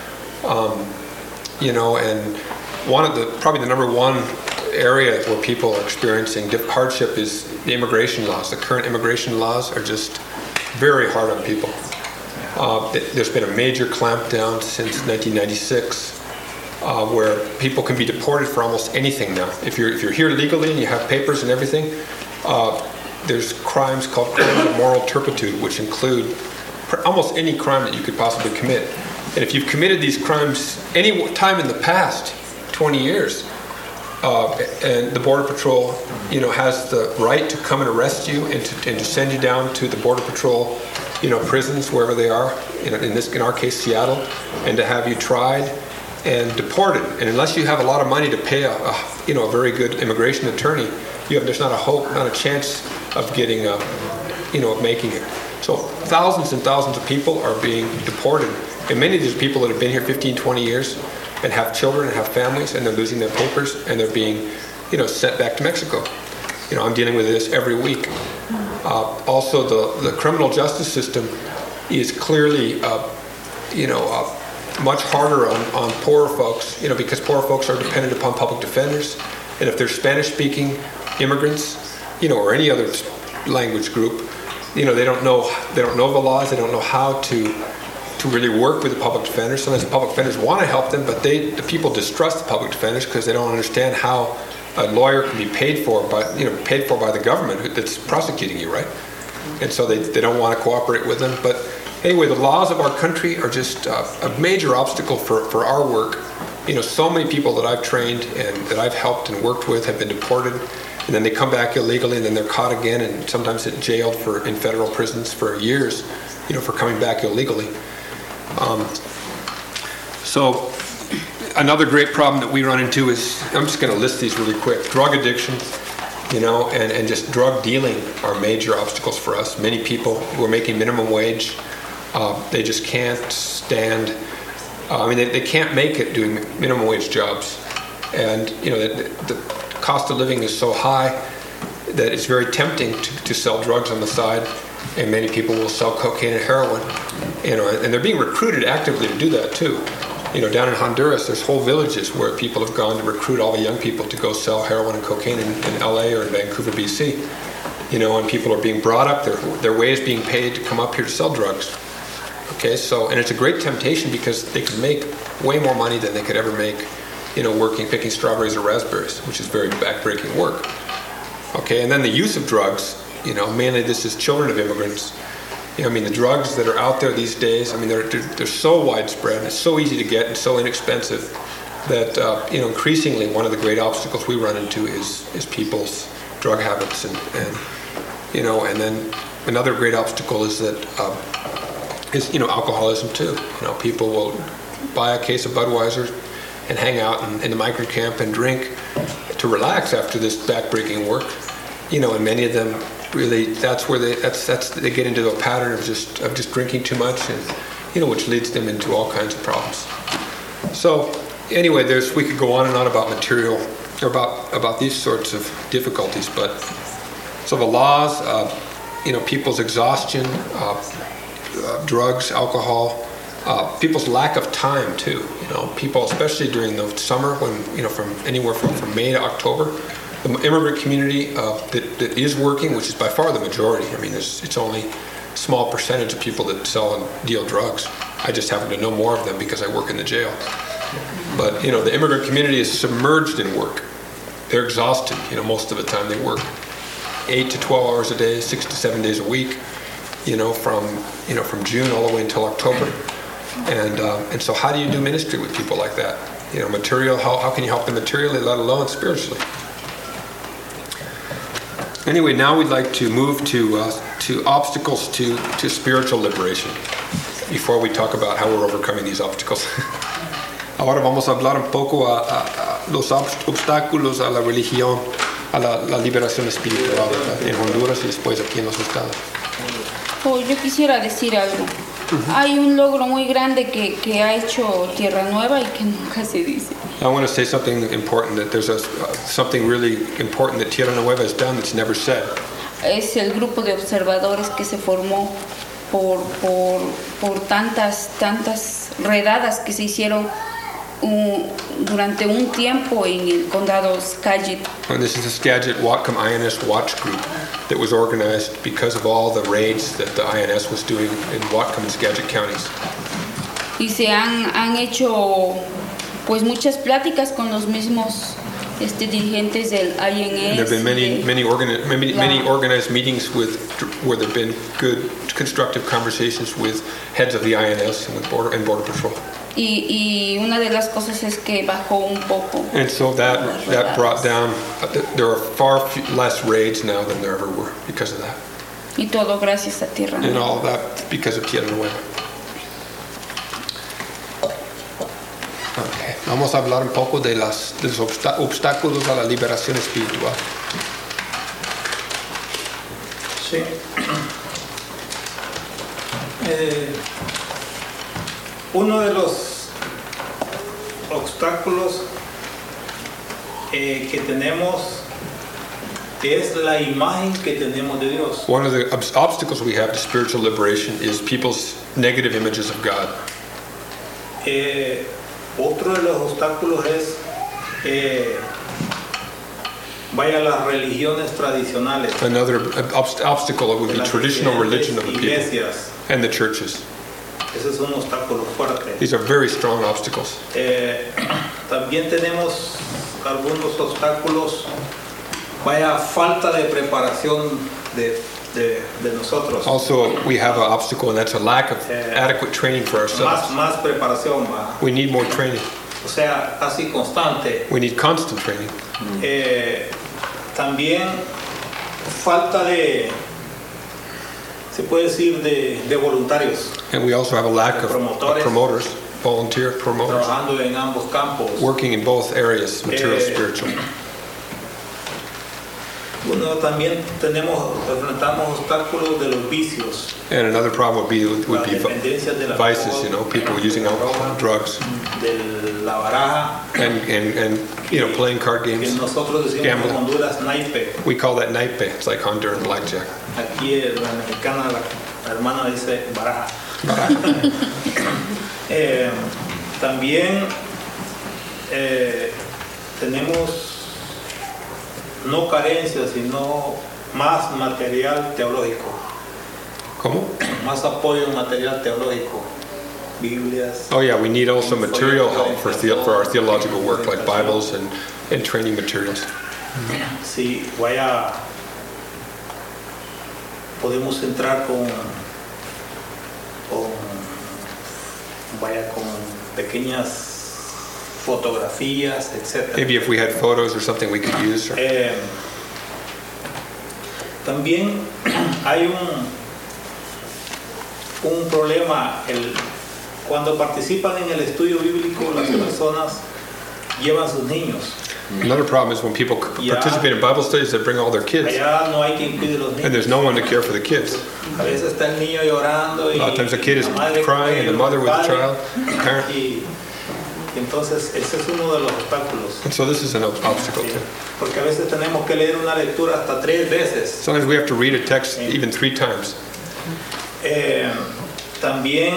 Um, you know, and one of the, probably the number one area where people are experiencing hardship is the immigration laws. The current immigration laws are just very hard on people. Uh, there's been a major clampdown since nineteen ninety-six, uh, where people can be deported for almost anything now. If you're if you're here legally and you have papers and everything, uh, there's crimes called crimes of moral turpitude, which include almost any crime that you could possibly commit. And if you've committed these crimes any time in the past, twenty years, uh, and the Border Patrol, you know, has the right to come and arrest you and to, and to send you down to the Border Patrol, you know, prisons, wherever they are, in, in this, in our case, Seattle, and to have you tried and deported. And unless you have a lot of money to pay a, a you know, a very good immigration attorney, you have, there's not a hope, not a chance of getting, a, you know, of making it. So thousands and thousands of people are being deported. And many of these people that have been here fifteen, twenty years and have children and have families, and they're losing their papers, and they're being, you know, sent back to Mexico. You know, I'm dealing with this every week. Uh, also, the, the criminal justice system is clearly, uh, you know, uh, much harder on, on poorer folks, you know, because poorer folks are dependent upon public defenders. And if they're Spanish-speaking immigrants, you know, or any other language group, you know, they don't know, they don't know the laws, they don't know how to to really work with the public defenders. Sometimes the public defenders want to help them, but they, the people distrust the public defenders because they don't understand how a lawyer can be paid for by, you know, paid for by the government that's prosecuting you, right? And so they, they don't want to cooperate with them. But anyway, the laws of our country are just uh, a major obstacle for, for our work. You know, so many people that I've trained and that I've helped and worked with have been deported, and then they come back illegally, and then they're caught again, and sometimes jailed for in federal prisons for years, you know, for coming back illegally. Um, so another great problem that we run into is, I'm just going to list these really quick, drug addiction, you know, and, and just drug dealing are major obstacles for us. Many people who are making minimum wage, uh, they just can't stand, uh, I mean, they, they can't make it doing minimum wage jobs. And, you know, the, the cost of living is so high that it's very tempting to, to sell drugs on the side. And many people will sell cocaine and heroin, you know, and they're being recruited actively to do that too. You know, down in Honduras, there's whole villages where people have gone to recruit all the young people to go sell heroin and cocaine in, in L A or in Vancouver, B C. You know, and people are being brought up, their, their way is being paid to come up here to sell drugs. Okay, so, and it's a great temptation because they can make way more money than they could ever make, you know, working, picking strawberries or raspberries, which is very backbreaking work. Okay, and then the use of drugs. You know, mainly this is children of immigrants. You know, I mean, the drugs that are out there these days, I mean, they're, they're, they're so widespread, and it's so easy to get and so inexpensive that, uh, you know, increasingly one of the great obstacles we run into is is people's drug habits. And, and you know, and then another great obstacle is that, uh, is, you know, alcoholism too. You know, people will buy a case of Budweiser and hang out in, in the migrant camp and drink to relax after this backbreaking work. You know, and many of them really, that's where they that's that's they get into a pattern of just of just drinking too much, and you know, which leads them into all kinds of problems. So anyway, there's we could go on and on about material or about about these sorts of difficulties, but so the laws, uh, you know, people's exhaustion, uh, uh, drugs, alcohol, uh, people's lack of time too. You know, people, especially during the summer, when you know, from anywhere from, from May to October. The immigrant community uh, that, that is working, which is by far the majority. I mean, there's, it's only a small percentage of people that sell and deal drugs. I just happen to know more of them because I work in the jail. But, you know, the immigrant community is submerged in work. They're exhausted, you know, most of the time they work eight to twelve hours a day, six to seven days a week, you know, from, you know, from June all the way until October. And, uh, and so how do you do ministry with people like that? You know, material, how, how can you help them materially, let alone spiritually? Anyway, now we'd like to move to uh, to obstacles to, to spiritual liberation before we talk about how we're overcoming these obstacles. Ahora vamos a hablar un poco a, a, a los obstáculos a la religión, a la, la liberación espiritual en Honduras y después aquí en los estados. Oh, yo quisiera decir algo. Uh-huh. Hay un logro muy grande que, que ha hecho Tierra Nueva y que nunca se dice. I want to say something important, that there's a, uh, something really important that Tierra Nueva has done that's never said. Es el grupo de observadores que se formó por, por, por tantas, tantas redadas que se hicieron un, durante un tiempo en el condado Skagit. And this is the Skagit Whatcom I N S Watch Group that was organized because of all the raids that the I N S was doing in Whatcom and Skagit counties. Y se han, han hecho pues muchas pláticas con los mismos este, dirigentes del I N S. And there have been many, many, organi- many, many organized meetings with where there have been good, constructive conversations with heads of the I N S and with Border and Border Patrol. Y, y una de las cosas es que bajó un poco. And so that that brought down. There are far few, less raids now than there ever were because of that. Y todo gracias a Tierra Nueva. And all that because of Tierra Nueva. Okay. Vamos a hablar un poco de, las, de los obsta- obstáculos a la liberación espiritual. Sí. Eh, uno de los obstáculos eh, que tenemos es la imagen que tenemos de Dios. One of the ob- obstacles we have to spiritual liberation is people's negative images of God. Eh, otro de los obstáculos es eh, vaya las religiones tradicionales. Another ob- obstacle would de be las traditional religion of the people iglesias. and the churches. Ese es un obstáculo fuerte. These are very strong obstacles. Eh, también tenemos algunos obstáculos, vaya falta de preparación de, de, de nosotros. Also, we have an obstacle, and that's a lack of Eh, adequate training for ourselves. Más, más preparación, va. We need more training. O sea, casi constante. We need constant training. Eh, también falta de, se puede decir, de, de voluntarios, And we also have a lack of, of Promotores. promoters, volunteer promoters, trabajando en ambos campos. working in both areas, material, Eh, spiritual. Bueno, también tenemos, enfrentamos obstáculos de los vicios, And another problem would be would las be vi- dependencias de la vices, you know, people using alcohol, drugs, de la baraja, and, and, and you know, playing card que games. nosotros decimos en Gambling. Honduras naipe. We call that naipe. It's like Honduran blackjack. Aquí la mexicana, la, la hermana dice baraja. Eh, también eh, tenemos no carencias, sino más material teológico, ¿Cómo? más apoyo en material teológico, Biblias. Oh yeah, we need also material help for, the, for our theological work, like Bibles and, and training materials. Sí, vaya, podemos entrar con, con vaya con pequeñas fotografías, etcétera. Maybe if we had photos or something we could use. Or, Eh, también hay un un problema el, cuando participan en el estudio bíblico, las personas llevan sus niños. Another problem is when people c- Yeah. participate in Bible studies that bring all their kids, Allá no hay quien cuide los and niños. there's no one to care for the kids. A veces está el niño llorando y A lot of times the kid is la madre crying and the mother with the padre, child, the parent. y, y entonces ese es uno de los obstáculos. And so this is an ob- obstacle Sí, too. porque a veces tenemos que leer una lectura hasta tres veces. Sometimes we have to read a text even three times. Eh, también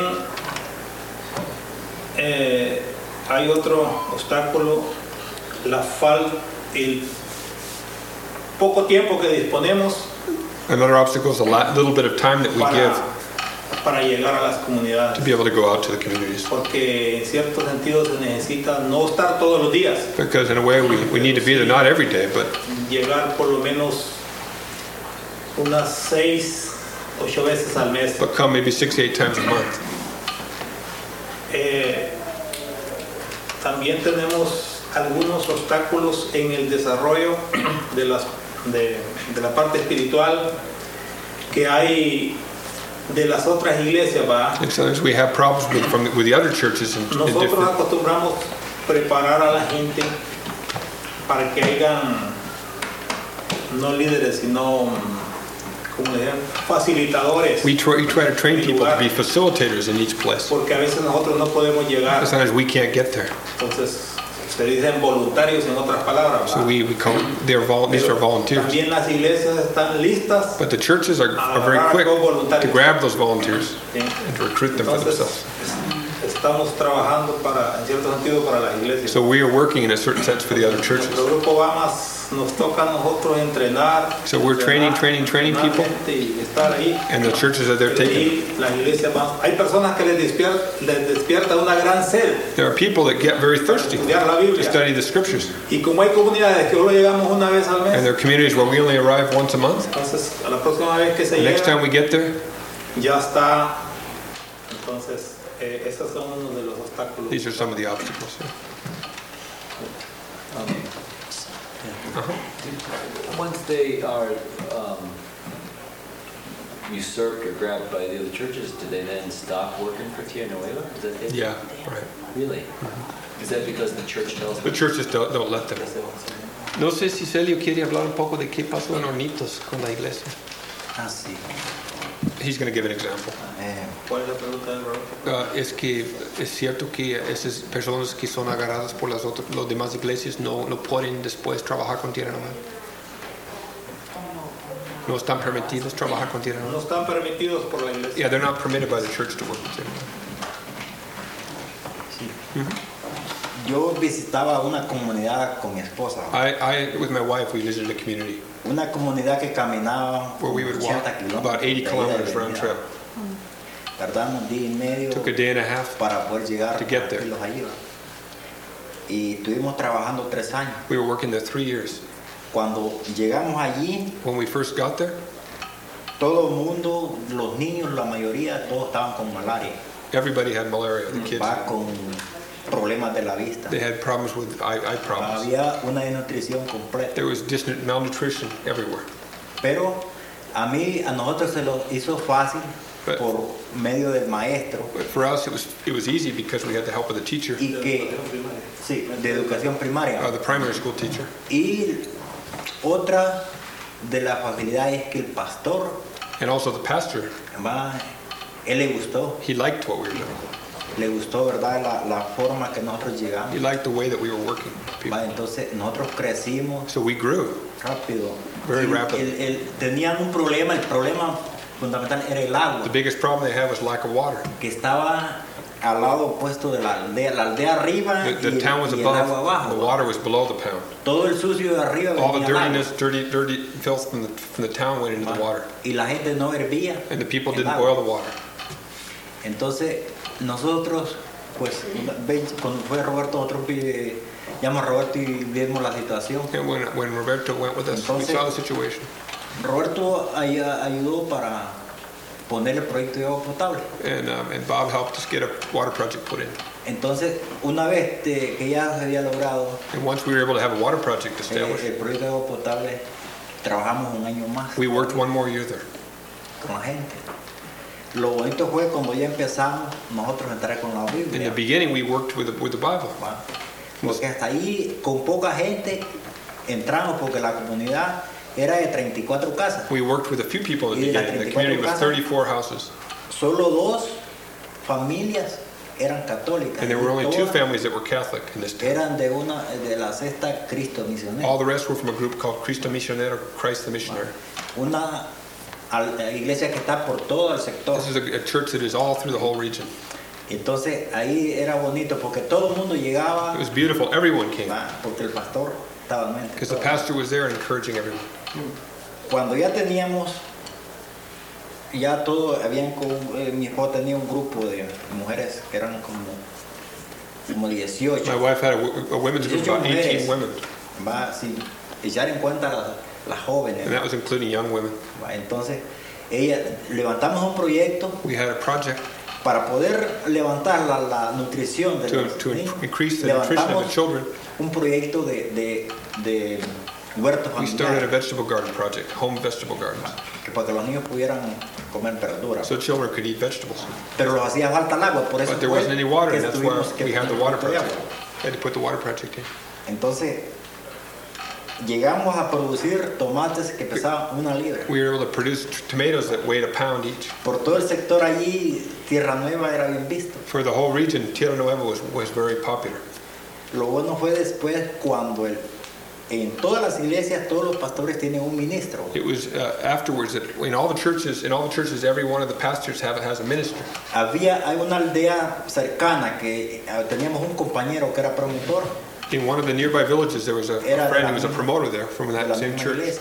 eh, hay otro obstáculo, la falta, el poco tiempo que disponemos Another obstacle is a lot, little bit of time that we give para, para llegar a las to comunidades. be able to go out to the communities. Porque en cierto sentido se necesita no estar todos los días, Because in a way we, we need to be there, not every day, but llegar por lo menos unas seis, ocho veces al mes. but come maybe six, eight times a month. Eh, también tenemos algunos obstáculos en el desarrollo de, las, de, de la parte espiritual que hay de las otras iglesias, ¿va? And sometimes we have problems with, from, with the other churches in, in Nosotros different... acostumbramos preparar a la gente para que hagan no líderes, sino como le llaman, facilitadores. We try, we try to train people to be facilitators in each place. Porque a veces nosotros no podemos llegar. Sometimes we can't get there. Entonces se dicen voluntarios en otras palabras. So we, we call they're vol- these are volunteers. También las iglesias están listas. But the churches are, are very quick to grab those volunteers and to recruit them for themselves. Estamos trabajando para, en cierto sentido, para las iglesias. So we are working in a certain sense for the other churches. Nuestro grupo va más, nos toca a nosotros entrenar. So we're training, training, training people. Y estar ahí. And the churches that they're taking. Las iglesias más, hay personas que les despierta, les despierta una gran sed. There are people that get very thirsty to study the scriptures. Y como hay comunidades que solo llegamos una vez al mes. And there are communities where we only arrive once a month. Entonces, a la próxima vez que se the llega, next time we get there, ya está. Entonces, eh, esos son uno de los obstáculos. These are some of the obstacles. Yeah. Um, uh-huh. Once they are um, usurped or grabbed by the other churches, do they then stop working for Tierra Nueva? Is that it? Yeah, right. Really? Mm-hmm. Is that because the church tells them? The churches don't, don't let them. No sé si Celio quiere hablar un poco de qué pasó en Hornitos con la iglesia. Ah, sí. He's going to give an example. Eh, ¿Cuál es la pregunta del Roberto? Uh, es que es cierto que esas personas que son agarradas por las otras, las demás iglesias no, no pueden después trabajar con Tierra Nueva. No están permitidos trabajar con Tierra No Nueva. están permitidos por la iglesia. Yeah, they're not permitted by the church to work with Tierra Nueva. sí. Yo visitaba una comunidad con mi esposa. I, I, with my wife, we visited a community Una comunidad que caminaba where we would walk about eighty kilometers round trip. Tardamos un día y medio Took a day and a half para poder llegar to get there. allí. Y estuvimos trabajando tres años. We were working there three years. Cuando llegamos allí, When we first got there, todo el mundo, los niños, la mayoría, todos estaban con malaria. everybody had malaria. The kids, Va con problemas de la vista. they had problems with eye, eye problems. Había una desnutrición completa. There was dis- malnutrition everywhere. Pero a mí, a nosotros se lo hizo fácil But- por medio del maestro But for us, it was it was easy because we had the help of the teacher, y que, sí, de educación primaria. uh, the primary school teacher. Y otra de las facilidades es que el pastor, And also the pastor, va, él le gustó, he liked what we were doing. le gustó, ¿verdad? La, la forma que nosotros llegamos. He liked the way that we were working with people. Va, entonces nosotros crecimos So we grew. rápido. Very El- rapid. el- el- tenían un problema, el problema fundamental era el agua, The biggest problem they had was lack of water. que estaba al lado opuesto de la aldea, la aldea arriba The, y, the town was y el agua above, abajo. the water was below the pound. Todo el sucio de arriba All the venía al agua. dirtiness, dirty, dirty filth from the, from the town went into the water. Y la gente no hervía. And the people el didn't agua. boil the water. Entonces, nosotros, pues, ve- cuando fue Roberto, nosotros vi- llamamos a Roberto y vimos la situación. And when, when Roberto went with us, we Entonces- saw the situation. Roberto ay- ayudó para poner el proyecto de agua potable. And, um, and Bob helped us get a water project put in. Entonces, una vez te- que ya se había logrado And once we were able to have a water project eh, established, el proyecto de agua potable, trabajamos un año más we worked one more year there. con la gente. Lo bonito fue cuando ya empezamos nosotros a entrar con la In Biblia. the beginning, we worked with the, with the Bible. ¿va? Porque hasta ahí, con poca gente, entramos porque la comunidad era de treinta y cuatro casas. We worked with a few people in the Y de las beginning. The treinta y community cuatro was casas, thirty-four houses. Solo dos familias eran católicas. And there y were only two todas families that were Catholic in this town. eran de una de la sexta Cristo Misionero. All the rest were from a group called Cristo Misionero, Christ the Missionary. Una al- iglesia que está por todo el sector. This is a, a church that is all through the whole region. Entonces ahí era bonito porque todo el mundo llegaba, It was beautiful. Everyone came va, porque el pastor estaba en mente. because the pastor was there encouraging everyone. Cuando ya teníamos, ya todo, habían, con- eh, mi esposa tenía un grupo de mujeres que eran como, como dieciocho. My wife had a, w- a women's group, about eighteen women, Va, sin echar en cuenta las, las jóvenes. and that was including young women. Va, entonces, ella, levantamos un proyecto We had a project para poder levantar la, la nutrición de to, los to niños. increase the nutrition of the Levantamos children. un proyecto de, de, de huerto We started a familiar vegetable garden project, home vegetable gardens, que para que los niños pudieran comer verduras. so children could eat vegetables. Pero los hacía falta el agua, por eso But there fue wasn't any water, que and that's why tuvimos que we had the poner water un proyecto de project. agua. Had to put the water project in. Entonces, llegamos a producir tomates que pesaban una libra. We were able to produce t- tomatoes that weighed a pound each. Por todo el sector allí, Tierra Nueva era bien visto. For the whole region, Tierra Nueva was, was very popular. lo bueno fue después cuando el, en todas las iglesias todos los pastores tienen un ministro. It was uh, afterwards that in all the churches, in all the churches, every one of the pastors have has a minister. Había hay una aldea cercana que eh, teníamos un compañero que era promotor. In one of the nearby villages, there was a, a friend who was a promoter there from that same church.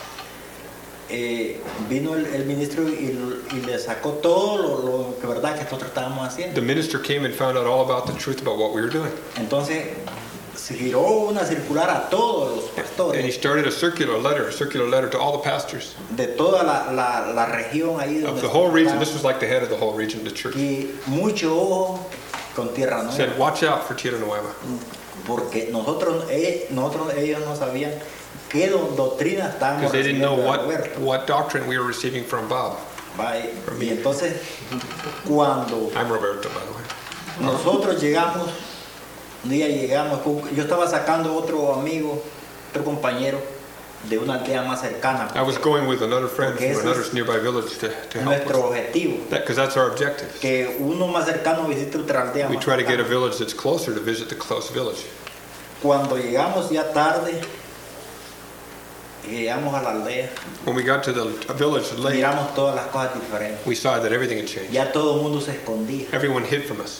Eh, vino el, el ministro y, y le sacó todo lo, lo que verdad que nosotros estábamos haciendo. The minister came and found out all about the truth about what we were doing. Entonces se giró una circular a todos los And he pastores started a circular letter, a circular letter to all the pastors de toda la, la, la región ahí of donde the whole region. This estábamos. was like the head of the whole region of the church. Y mucho ojo con tierra nueva, Said, watch out for Tierra Nueva. porque nosotros, eh, nosotros ellos no sabían qué do- doctrina estábamos Because they didn't know recibiendo de what, Roberto. what doctrine we were receiving from Bob. Va, y- Y entonces cuando I'm Roberto, by the way. nosotros llegamos, un día llegamos, con- yo estaba sacando otro amigo, otro compañero de una aldea más cercana. I was going with another friend Porque from ese another es nearby village to, to help Nuestro us. objetivo, Because that's our objective. que uno más cercano visite otra aldea We más try to get a cercana. village that's closer to visit the close village. Cuando llegamos ya tarde, llegamos a la aldea, When we got to the village late, miramos todas las cosas diferentes. we saw that everything had changed. Ya todo el mundo se escondía. Everyone hid from us.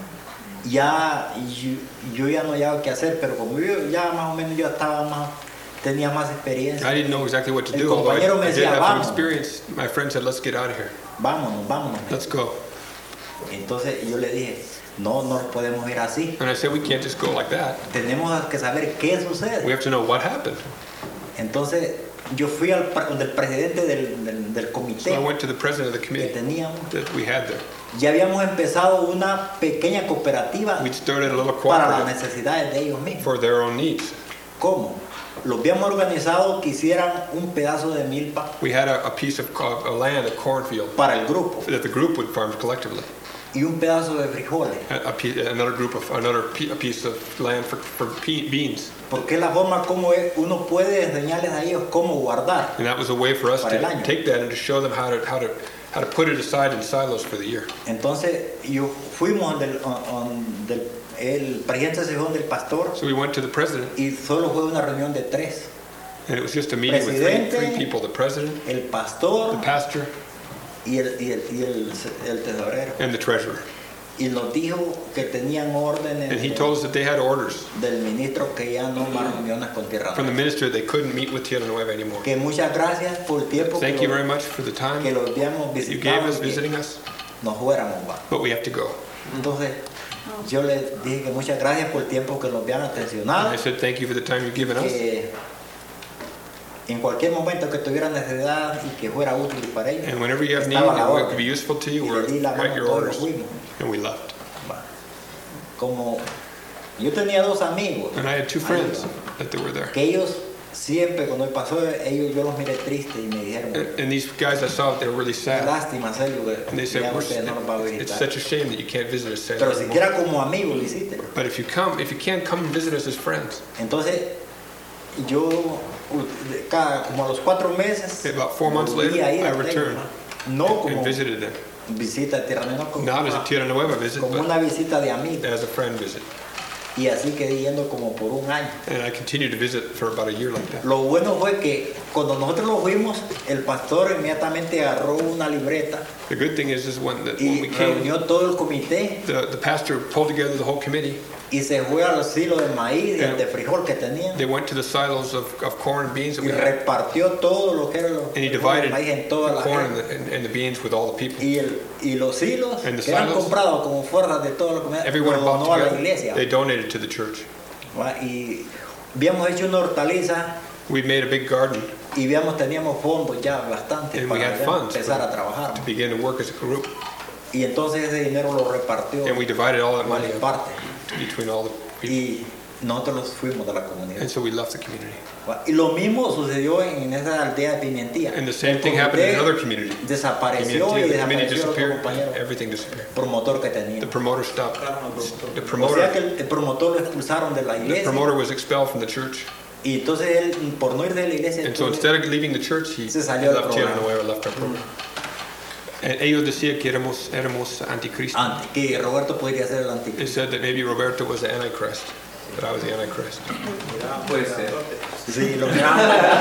Ya yo, yo ya no hallaba qué hacer, pero como yo ya más o menos yo estaba más, tenía más experiencia. I didn't know exactly what to El do, although I, compañero me I did decía, have some "Vamos." experience. My friend said, let's get out of here. Vámonos, vámonos. Let's go. Entonces yo le dije, no, no podemos ir así. And I said, we can't just go like that. Tenemos que saber qué We sucede. have to know what happened. Entonces yo fui al pre- del presidente del, del, del So I comité went to the president of the que committee teníamos. that we had there. Ya habíamos empezado una pequeña cooperativa We started a little para las cooperative necesidades de ellos mismos. for their own needs. ¿Cómo? Los habíamos organizado que hicieran un pedazo de milpa We had a, a piece of co- a land, a cornfield, para el grupo that the group would farm collectively. y un pedazo de frijoles. A, a pe- another group of another pe- a piece of land for, for pe- beans, Porque es la forma como es- uno puede enseñarles a ellos cómo guardar. and that was a way for us Para el to año. take that and to show them how to how to how to put it aside in silos for the year. Entonces yo fuimos del, on- on- del el presidente se fue del pastor So we went to the president, y solo fue una reunión de tres. and it was just a meeting with three, Presidente. three people: the president, El pastor the pastor, y el, y el, y el, el tesorero. and the treasurer. Y nos dijo que tenían órdenes And he de- told us that they had orders del ministro que ya no más reuniones con tierra from the Nueva. minister they couldn't meet with Tierra Nueva anymore. Que muchas gracias por el tiempo Thank que, you lo- very much for the que time lo habíamos you gave visitado us y que visiting us, nos fuéramos. Va. but we have to go. Entonces yo le dije que muchas gracias por el tiempo que nos habían And atencionado, I said, thank you for the time you've given us. que en cualquier momento que tuviera necesidad y que fuera útil para ellos, And whenever you have need, estaba a la and it orden. could be useful to you, Y we're le di la at mano your todos orders. los fuimos. And we left. Va. Como yo tenía dos amigos And I had two ahí, friends va, that they were there. que ellos siempre cuando pasó ellos yo los miré tristes y me dijeron And, and these guys I saw, they were really qué sad. lástima hacerlo que And they said, ya we're, usted no nos va a it's visitar, such a shame that you can't visit us pero anymore. siquiera como amigo lo hiciste. But if you come, if you can't come and visit us as friends, Entonces yo u- cada como a los cuatro meses about four months volví later, a ir I a Texas, returned no and, como and visited them. visita a Tierra Nueva, como, Not as a Tierra Nueva visit, como but una visita de amigo, as a friend visit. y así quedé yendo como por un año. And I continued to visit for about a year like that. Lo bueno fue que cuando nosotros lo fuimos, el pastor inmediatamente agarró una libreta The good thing is, is when, the, when y we came, reunió todo el comité the, the pastor pulled together the whole committee. y se fue a los silos de maíz y Yeah. de frijol que tenían They went to the silos of, of corn and beans that y we had. repartió todo lo que era los And he frijoles, divided maíz en the toda la corn and gente. the, and, and the beans with all the people. Y, el, y los hilos And the que eran silos, comprados como fuerzas de todo lo que me Everyone lo bought donó a la together. iglesia. They donated to the church. ¿Va? Y habíamos hecho una hortaliza We made a big garden y habíamos, teníamos fondos ya bastante And we para had ya funds empezar for- a trabajar. to begin to work as a group. Y entonces ese dinero lo repartió And we divided all that money en up parte. between all the people. Y nosotros nos fuimos de la comunidad. And so we left the community. ¿Va? Y lo mismo sucedió en esa aldea de Pimentía. And the same El thing happened in comité another community. Desapareció Community, y the committee desapareció el otro disappeared. compañero Everything disappeared. promotor que The tenía. promoter stopped. The O sea promoter, que el, el promotor lo expulsaron de la the iglesia. promoter was expelled from the church. Y entonces él, por no ir de la iglesia, And so entonces, instead of leaving the church, he Se salió del left Tierra programa. Nueva, left our program. And ellos decían que éramos, éramos anticristo. antes que Roberto podría ser el They anticristo. said that maybe Roberto was the Antichrist. that I was the Antichrist. Puede ser. Sí, lo miramos.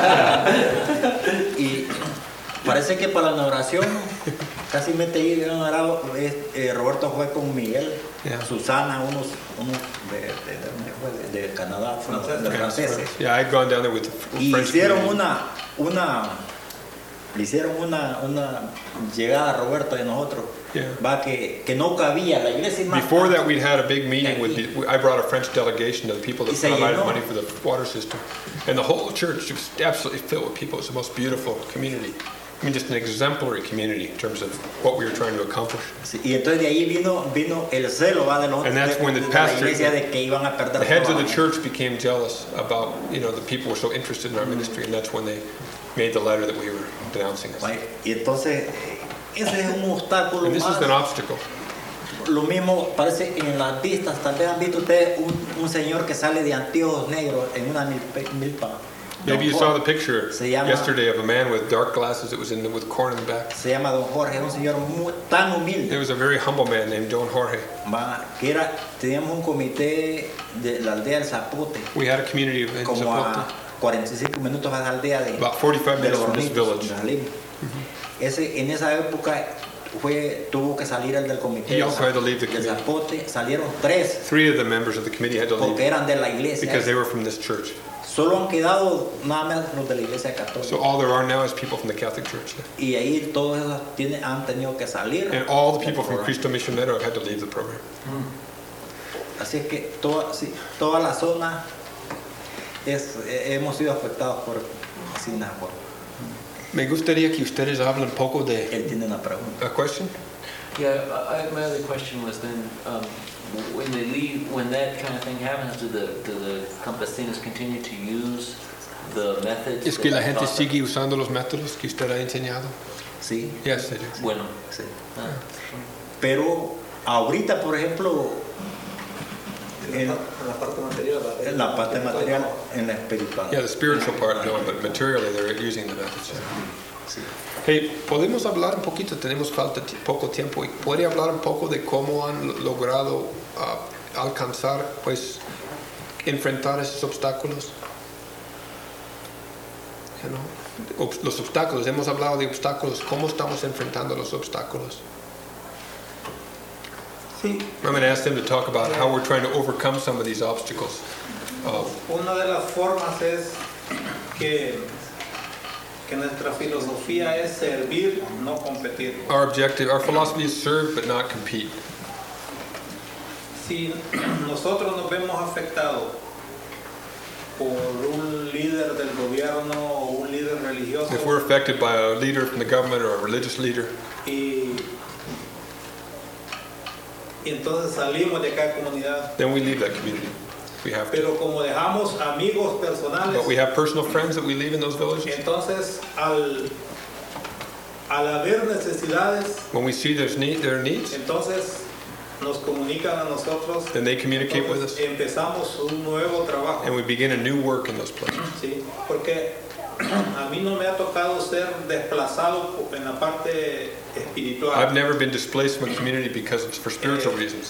Y parece que para la inauguración casi me orado, eh, Roberto fue con Miguel, Yeah. Susana, unos, unos de, de, de, de Canadá, de franceses. Yeah, I'd gone down there with the Y French hicieron community. una, una, le hicieron una, una llegada a Roberto y nosotros, Yeah. va que, que no cabía la iglesia más. Before that, we'd had a big meeting with the, I brought a French delegation of the people that Y se provided llenó. money for the water system. And the whole church was absolutely filled with people. It was the most beautiful community. I mean, just an exemplary community in terms of what we were trying to accomplish. Sí, y entonces de ahí vino, vino el celo, va, de los And that's de, when the de la pastor- iglesia de que iban a perder The heads of todo. the church became jealous about, you know, the people were so interested in our ministry, and that's when they made the letter that we were denouncing us. Vaya, y entonces eh, ese es un obstáculo And this más. is an obstacle. Lo mismo parece en las vistas, tal vez han visto ustedes un, un señor que sale de anteojos negros en una milpa. milpa. Maybe you Don saw Jorge. the picture Se llama- yesterday of a man with dark glasses that was in the, with corn in the back. Se llama Don Jorge, es un señor muy, tan humilde. There was a very humble man named Don Jorge. Va, que era, teníamos un comité de la aldea del Zapote, We had a community in como a Zapote, cuarenta y cinco minutos a la aldea de, about forty-five de minutes los from this Hornitos, village. donde salimos. Ese, en esa época fue, tuvo que salir el del comité He del also had to leave the del committee. Zapote, salieron tres Three of the members of the committee had to porque leave eran de la iglesia. because they were from this church. Solo han quedado nada más los de la iglesia católica. So all there are now is people from the Catholic Church. Y ahí todos esos tienen, han tenido que salir. And all the del people from programa. Cristo Misionero have had to leave the program. Así es que toda, sí, toda la zona es, eh, hemos sido afectados por Sinagua. Me gustaría que ustedes hablen un poco de Él tiene una pregunta. a question. Yeah, I, my other question was then, um, when they leave, when that kind of thing happens, do the, do the campesinos continue to use the methods? Es que that la you gente taught them? sigue usando los métodos que usted ha enseñado. Sí, Yes, they do. Bueno, sí. ah, Pero ahorita, por ejemplo, En en, la, en la parte material. ¿verdad? en la parte material, en la espiritual. Yeah, the spiritual part, no, but materially they're using the methods. Sí. Hey, podemos hablar un poquito, tenemos falta ti- poco tiempo. ¿Puede hablar un poco de cómo han lo- logrado ah, alcanzar, pues, enfrentar esos obstáculos? You know, ob- los obstáculos, hemos hablado de obstáculos, ¿cómo estamos enfrentando los obstáculos? Sí, I'm going to ask them to talk about how we're trying to overcome some of these obstacles. Uh, una de las formas es que, que nuestra filosofía es servir, no competir. our objective, our philosophy is serve but not compete. Si nosotros nos vemos afectados por un líder del gobierno o un líder religioso If we're affected by a leader from the government or a religious leader, y, y entonces salimos de cada comunidad, then we leave that community. We have to. pero como dejamos amigos personales, But we have personal friends that we leave in those villages. entonces al, al haber necesidades, When we see there's need, their needs, entonces nos comunican a nosotros, then they communicate with entonces us, empezamos un nuevo trabajo. and we begin a new work in those places. Sí, porque a mí no me ha tocado ser desplazado en la parte espiritual, I've never been displaced from a community because of for spiritual reasons,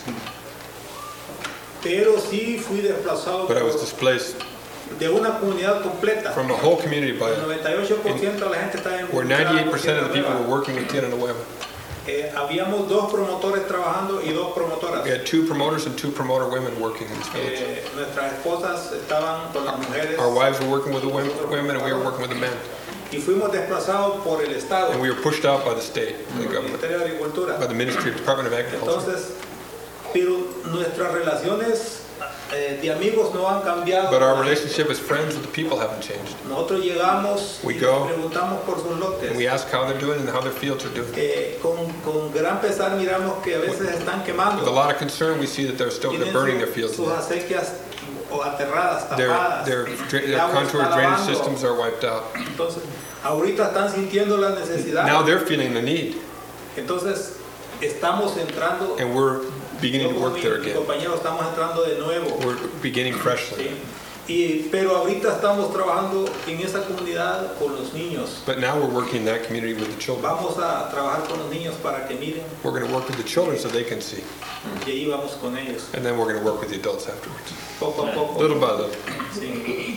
pero sí fui desplazado but I was por- displaced de una comunidad completa. from a whole community by El noventa y ocho por ciento de la gente está en where ninety-eight percent of the people were working with Tierra Nueva. Eh, habíamos dos promotores trabajando y dos promotoras. We had two promoters and two promoter women working in this village. Eh, nuestras esposas estaban con las mujeres Our wives were working with the women, women and we were working with the men. y fuimos desplazados por el Estado, And we were pushed out by the state, the por el government, Ministerio de Agricultura. by the Ministry of Department of Agriculture. Entonces, pero nuestras relaciones eh, de amigos no han cambiado. But our relationship as friends with the people haven't changed. Nosotros llegamos We y go, les preguntamos por sus lotes. And we ask how they're doing and how their fields are doing. Eh, con, con gran pesar miramos que a veces están With a quemando. lot of concern, we see that they're still they're Tienen burning su- their fields. sus acequias o aterradas, Their, tapadas. their, dra- El their agua contour está drainage lavando. systems are wiped out. Entonces, ahorita están sintiendo la necesidad. Now they're feeling the need, Entonces, estamos entrando. and we're beginning yo to con work mi- there mi again. compañero estamos entrando de nuevo. We're beginning freshly. ¿sí? Y, pero ahorita estamos trabajando en esa comunidad con los niños. But now we're working in that community with the children. Vamos a trabajar con los niños para que miren. We're going to work with the children so they can see. Y ahí vamos con ellos. And then we're going to work with the adults afterwards. Poco a poco. Little by little. Sí.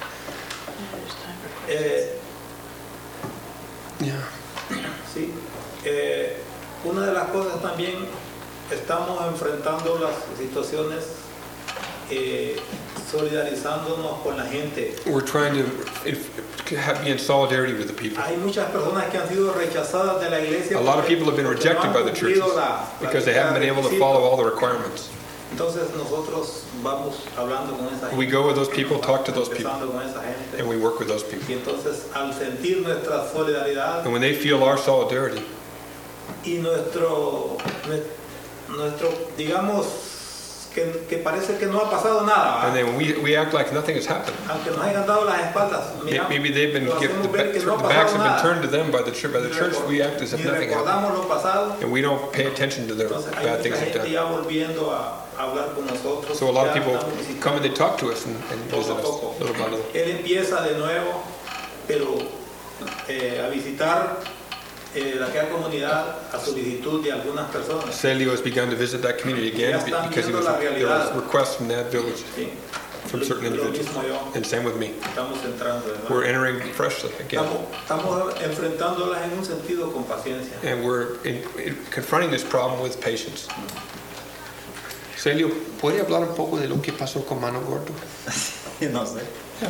Eh, Yeah. sí. Eh, una de las cosas también, estamos enfrentando las situaciones, eh, solidarizándonos con la gente. We're trying to if, have, be in solidarity with the people. Hay muchas personas que han sido rechazadas de la iglesia. A lot of people have been porque no rejected han by the churches cumplido la- la because they haven't been able to requisitos. follow all the requirements. Entonces nosotros vamos hablando con esa gente. We go with those people, talk to those people, Empezando con esa gente. and we work with those people. Y entonces al sentir nuestra solidaridad And when they feel our solidarity y nuestro, nue- nuestro digamos, que, que parece que no ha pasado nada, and then we, we act like nothing has happened. aunque nos hayan dado las espaldas, miramos, Maybe they've been lo given, the, hacemos ver back, que no the ha backs pasado have been nada. turned to them by the church. By the church, we act as if Ni nothing happened, recordamos lo pasado. and we don't pay attention to the Entonces hay bad mucha things they've gente done. ya volviendo a hablar con nosotros. So a lot of ya people estamos visitando. come and they talk to us and, and visit us Poco a little by little. Él empieza de nuevo, pero eh, a visitar eh, aquella comunidad a solicitud de algunas personas. Celio has begun to visit that community again Ya están because he was, viendo la there was realidad. requests from that village, Sí. from Lo- certain lo individuals. mismo yo. And same with me. Estamos entrando de nuevo. We're entering freshly again. Estamos, estamos enfrentándolas en un sentido con paciencia. And we're in, in confronting this problem with patience. Celio, ¿puede hablar un poco de lo que pasó con Mano Gordo? No sé.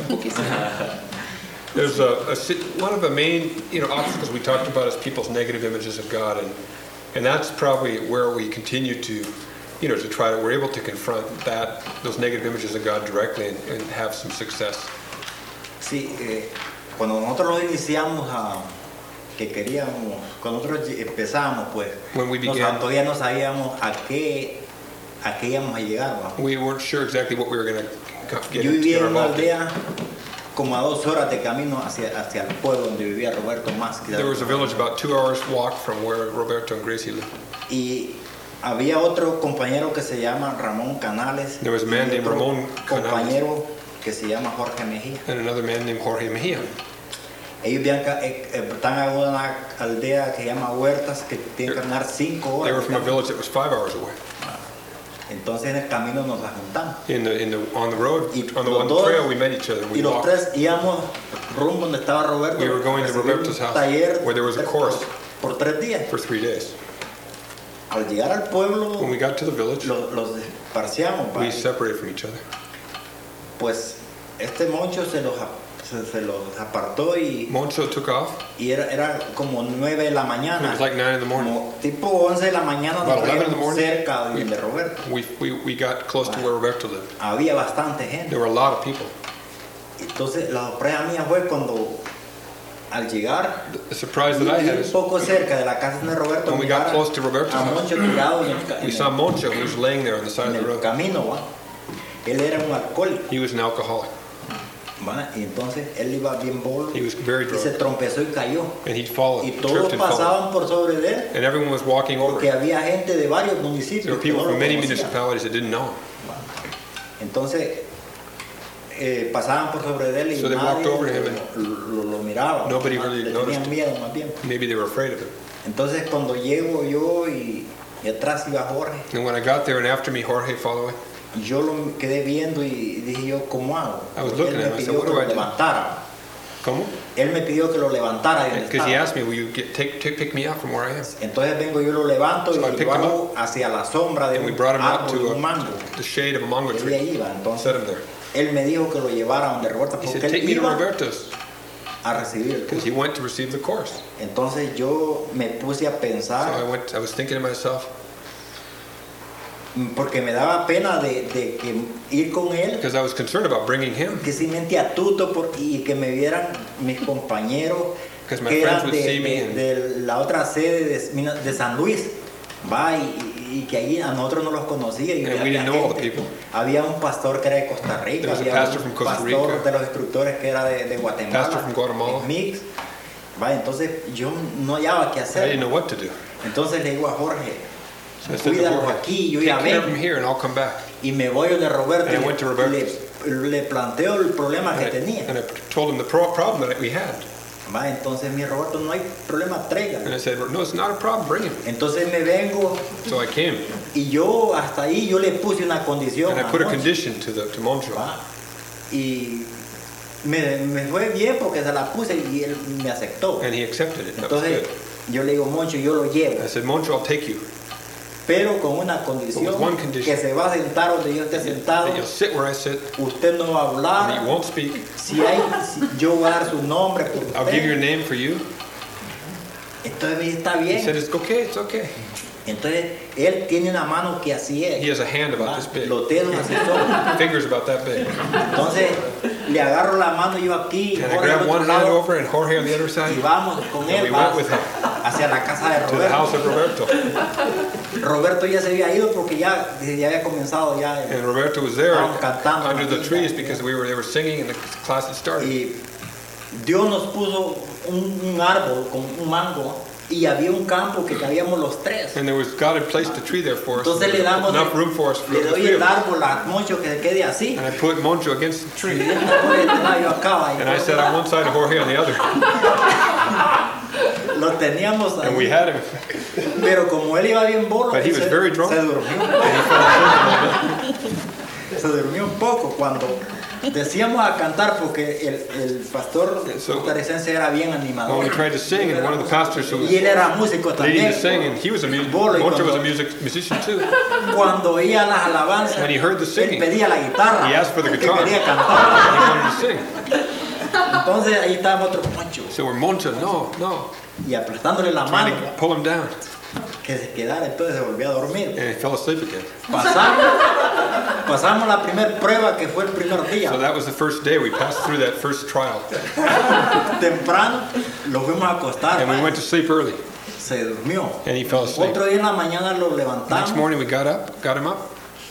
There's a, a si- one of the main, you know, obstacles we talked about is people's negative images of God, and and that's probably where we continue to, you know, to try to we're able to confront that those negative images of God directly and, and have some success. Sí, eh, cuando nosotros lo iniciamos a que queríamos, cuando nosotros empezamos, pues, When we nos- began- todavía no sabíamos a qué, a qué íbamos a llegar, ¿va? We weren't sure exactly what we were going to get, Yo to vivía get en una involved in. aldea como a dos horas de camino hacia, hacia el pueblo donde vivía Roberto Más. There was a village about two hours walk from where Roberto and Gracie lived. Y había otro compañero que se llama Ramón Canales. There was a man y named otro Ramón Canales. compañero que se llama Jorge Mejía. And another man named Jorge Mejia. Ellos vivían ca- eh, eh, están en una aldea que se llama Huertas, que tiene que caminar cinco They horas. were from a village that was five hours away. Entonces en el camino nos juntamos. In the in the on the road Y on the los on dos- the trail we met each other. Y We los walked. tres íbamos rumbo donde estaba Roberto. We were going to recibir Roberto's un house, taller where there was a por- course. Por, tres días. For three days. Al llegar al pueblo, When we got to the village, los, los esparciamos. we ¿va? separated from each other. Pues este moncho se los, ap- se, se los apartó y, Moncho took off. y era, era como nueve de la It mañana. was like nine in the morning. Como tipo once de la mañana nos About eleven in the veíamos morning. cerca de, We, de Roberto. we, we, we got close to where Roberto lived. Había bastante gente. There were a lot of people. Entonces la sorpresa mía fue cuando al llegar The surprise that I had un is poco cerca de la casa de Roberto, when we got mirar close to Roberto's a house, Moncho tirado en el, ca- we en saw el- Moncho who was laying there on the side en of the el road. camino, ¿va? Él era un alcohólico, He was an alcoholic. ¿va? Y entonces él iba bien bolo He was very y se drunk. trompezó y cayó. And he'd fallen, Y tripped todos and fallen. pasaban por sobre de él And everyone was walking over. porque había gente de varios There municipios were que people no lo from many conocían. municipalities that didn't know him. Entonces eh, pasaban por sobre de él y So they walked nadie over him lo, lo, lo miraba. Nobody Más- really le noticed tenían him. miedo más bien. Maybe they were afraid of him. Entonces cuando llego yo y, y atrás iba Jorge, And when I got there and after me, Jorge followed. yo lo quedé viendo y dije yo, ¿cómo hago? I was Él looking me at him, I said, pidió "What que do lo I do?" levantara. ¿Cómo? Él me pidió que lo levantara de donde Because he estaba. asked me, will you get, take, take, pick me up from where I am? Entonces vengo yo lo levanto So I y picked lo him hago hacia la sombra de And we un brought him out árbol, de to un mango. a, the shade of a mango Él tree. ahí iba, Set entonces him there. él me dijo que lo llevara donde Roberto He porque said, take él me to iba Roberto's. a recibir el Because curso. he went to receive the course. Entonces yo me puse a So I pensar went, I was thinking to myself, porque me daba pena de, de que ir con él, because I was concerned about bringing him. que sí mente atuto por, y que me vieran mis compañeros Because my que friends eran would de, see me de- and- de la otra sede de, de San Luis, va, y, y que allí a nosotros no los conocía. Y And we había, didn't know all the gente. people. Había un pastor que era de Costa Rica, There was a había pastor un from Costa pastor Rica. de los instructores que era de, de Guatemala, Pastor from Guatemala. en Mix. Va, entonces yo no hallaba qué I hacer. didn't know what to do. Entonces le digo a Jorge, So I said to cuídalos Jorge, aquí, yo take ya care of him vengo. here and I'll come back. Y me voy donde Roberto And I y went to le- Roberto's. le planteo el problema que And I, tenía. and I told him the pro- problem that we had. Va, entonces mi Roberto, no hay problema, traiga. And I said, no, it's not a problem, bring him. Entonces me vengo So I came. y yo hasta ahí yo le puse una condición. And I put a anoche, condition to, the, to Moncho. va. Y me, me fue bien porque se la puse y él me aceptó. And he accepted it. That was Entonces good. yo le digo, Moncho, yo lo llevo, I said, Moncho, I'll take you. pero con una condición, With one condition. que se va a sentar donde yo esté sentado, That you'll sit where I sit, usted no va a and that you hablar, won't speak. si hay, si yo voy a dar su nombre por I'll give your usted. name for you. Entonces me dice, está He said, bien. it's okay, it's okay. Entonces él tiene una mano que así es. He has a hand about va, this big. Los dedos así son. Fingers about that big. Entonces le agarro la mano yo aquí, And I Jorge al grabbed otro one hand lado, over and Jorge on the other y side vamos con And él we va went with him. hacia la casa de to the house Roberto. of Roberto. Roberto ya se había ido porque ya, ya había comenzado ya. And Roberto was there Estaban cantando under the aquí. trees because we were they were singing and the class had started. Y Dios nos puso un, un árbol con un mango y había un campo que cabíamos los tres. And there was God had placed a tree there for us. Entonces le damos, enough room for us for le the doy three el of us. árbol a Moncho que se quede así. And I put Moncho against the Y tree. él me pone este lado, yo acá, y And I sat on one side and Jorge on the other. lo teníamos ahí. And we had him. Pero como él iba bien bolo, But he él was se, very drunk. se durmió. And he fell asleep a little bit. Se durmió un poco cuando decíamos a cantar porque el, el pastor So- costarricense era bien Well, animador. we tried to sing, and one of the pastors who was Y él era músico leading también. the singing, he was a music. Bolo, y Moncho was a cuando- music musician too. Cuando oía las alabanzas, When he heard the él singing, pedía la guitarra. he asked for the que guitar. quería He cantar. wanted to sing. Entonces ahí estaba otro Moncho So we're Moncho, no, no, y aplastándole la trying mano to pull him down, que se quedara, entonces se volvió a dormir. and he fell asleep again. Pasamos, pasamos la primera prueba que fue el primer día. So that was the first day we passed through that first trial, Temprano lo fuimos a acostar. and we ¿va? went to sleep early. Se durmió. And he fell asleep. Otro día en la mañana lo Next levantamos morning we got up, got him up,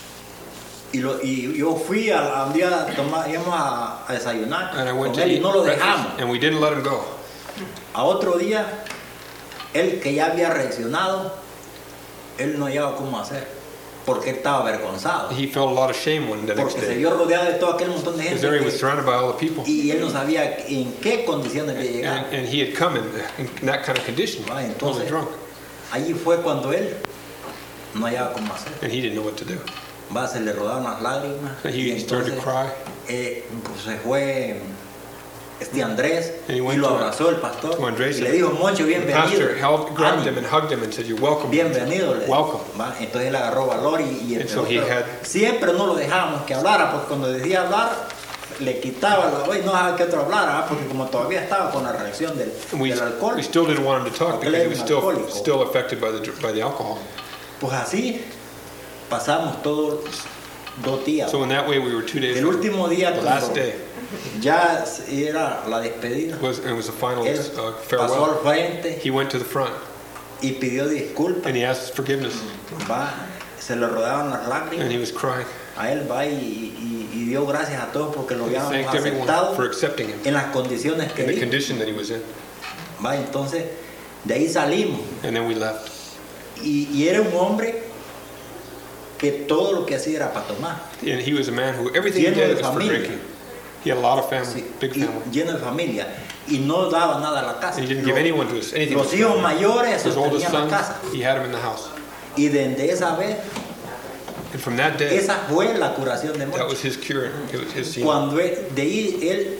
y, lo, y yo fui a, a un día a tomar, íbamos a, a desayunar and I went con to él y eat no lo breakfast, dejamos. and we didn't let him go. A otro día, él que ya había reaccionado, él no hallaba cómo hacer, porque él estaba avergonzado, He felt a lot of shame one the next porque se day, vio rodeado de todo aquel montón de because gente there he was que- surrounded by all the people, y él no sabía en qué condiciones de llegar. and, and he had come in, in that kind of condition, Va, totally entonces, drunk, allí fue cuando él no hallaba cómo hacer. and he didn't know what to do. Va, se le rodaron las lágrimas. And y he started to entonces, cry. eh, pues se fue este Andrés And he y went lo to- abrazó el pastor to Andrés y le dijo, Moncho, The bienvenido. pastor held, grabbed Ánimo, him and hugged him and said, "You're welcome. bienvenido. le dijo. Welcome." Va, entonces él agarró valor y, y And so empezó, he pero had- siempre no lo dejábamos que hablara, porque cuando decía hablar le quitaba la voz y no dejaba que otro hablara, ¿va? Porque como todavía estaba con la reacción del, And we, del alcohol, we still didn't want him to talk Porque él because he era was un still alcohólico. still affected by the dr- by the alcohol. pues así pasamos todos dos días. So in that way, we were two days. El último día, the cuando last day ya era la despedida, was it was the final él uh, pasó al farewell. frente He went to the front y pidió disculpas. and he asked forgiveness, Va, se le rodaban las and lágrimas. he was crying. A él va y, y- y dio gracias a todos porque lo He habíamos thanked everyone aceptado for accepting him en las condiciones que in the dijo. condition that he was in. Va, entonces de ahí salimos And then we left. y, y era un hombre que todo lo que hacía era para tomar. And he was a man who everything he Lleno de did was for familia. drinking. He had a lot of family, Sí, big y family. lleno de familia y no daba nada a la casa. And he didn't give Los- anyone to us anything. Los hijos mayores His oldest sostenían la son, casa he had him in the house. y desde esa vez And from that day, esa fue la curación de that Moncho. was his cure. It was his healing. Cuando él, de ahí él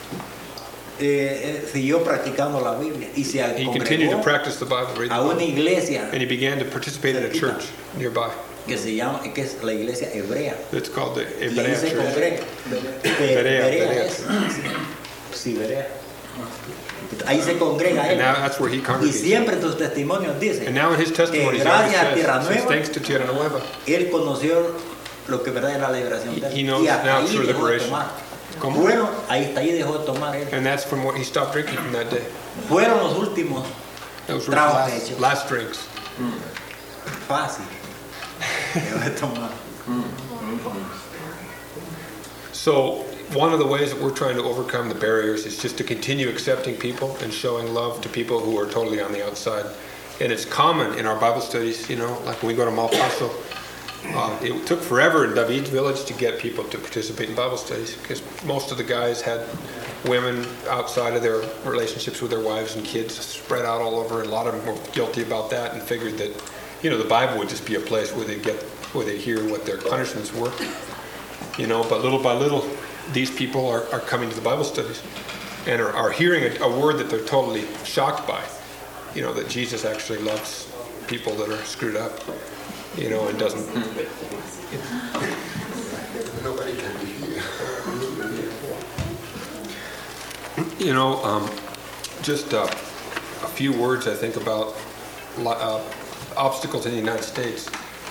eh, eh, siguió practicando la Biblia y se He continued to congregó practice the Bible, read the a una Bible, iglesia and he began to participate in a church nearby. que se llama, que es la iglesia hebrea. It's called the Le Berea dice Church. congrega. Be- Berea, Berea Berea. es. Sí, Berea. Ahí se congrega And él. now that's where he Y congregates. siempre tus testimonios dicen And now in his testimony, que he always gracias a says, Tierra says, Nueva, thanks to Tierra Nueva, él conoció lo que verdad es la liberación de él. He knows Y hasta now ahí through dejó de liberation. tomar. ¿Cómo? Bueno, ahí está ahí dejó de tomar él. and that's from what he stopped drinking from that day. Fueron los últimos Those were his Tragos last, hechos. last drinks. fácil. Dejó de tomar. So one of the ways that we're trying to overcome the barriers is just to continue accepting people and showing love to people who are totally on the outside. And it's common in our Bible studies, you know, like when we go to Malpaso, Uh, it took forever in David's village to get people to participate in Bible studies because most of the guys had women outside of their relationships with their wives and kids spread out all over, and a lot of them were guilty about that and figured that, you know, the Bible would just be a place where they get, where they hear what their punishments were, you know. But little by little, these people are, are coming to the Bible studies and are, are hearing a, a word that they're totally shocked by, you know, that Jesus actually loves people that are screwed up, you know, and doesn't. Nobody can be here. You know, um, just uh, a few words I think about uh, obstacles in the United States.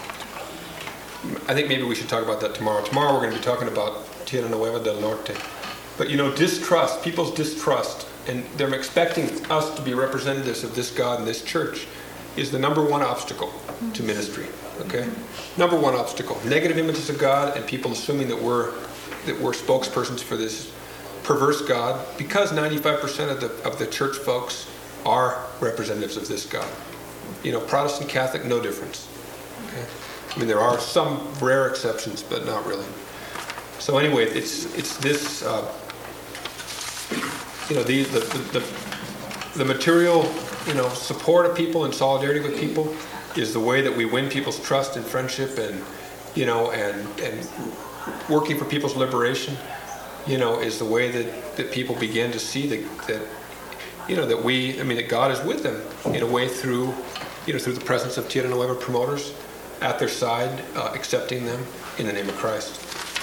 I think maybe we should talk about that tomorrow. Tomorrow we're going to be talking about Tierra Nueva del Norte. But you know, distrust, people's distrust, and they're expecting us to be representatives of this God and this church, is the number one obstacle to ministry. Okay, number one obstacle: negative images of God and people assuming that we're that we're spokespersons for this perverse God, because ninety-five percent of the of the church folks are representatives of this God. You know, Protestant, Catholic, no difference. Okay, I mean there are some rare exceptions, but not really. So anyway, it's it's this. Uh, you know, the the, the the the material, you know, support of people and solidarity with people is the way that we win people's trust and friendship, and you know, and and working for people's liberation, you know, is the way that, that people begin to see that, that you know, that we, I mean, that God is with them in a way through, you know, through the presence of Tierra Nueva promoters at their side, uh, accepting them in the name of Christ.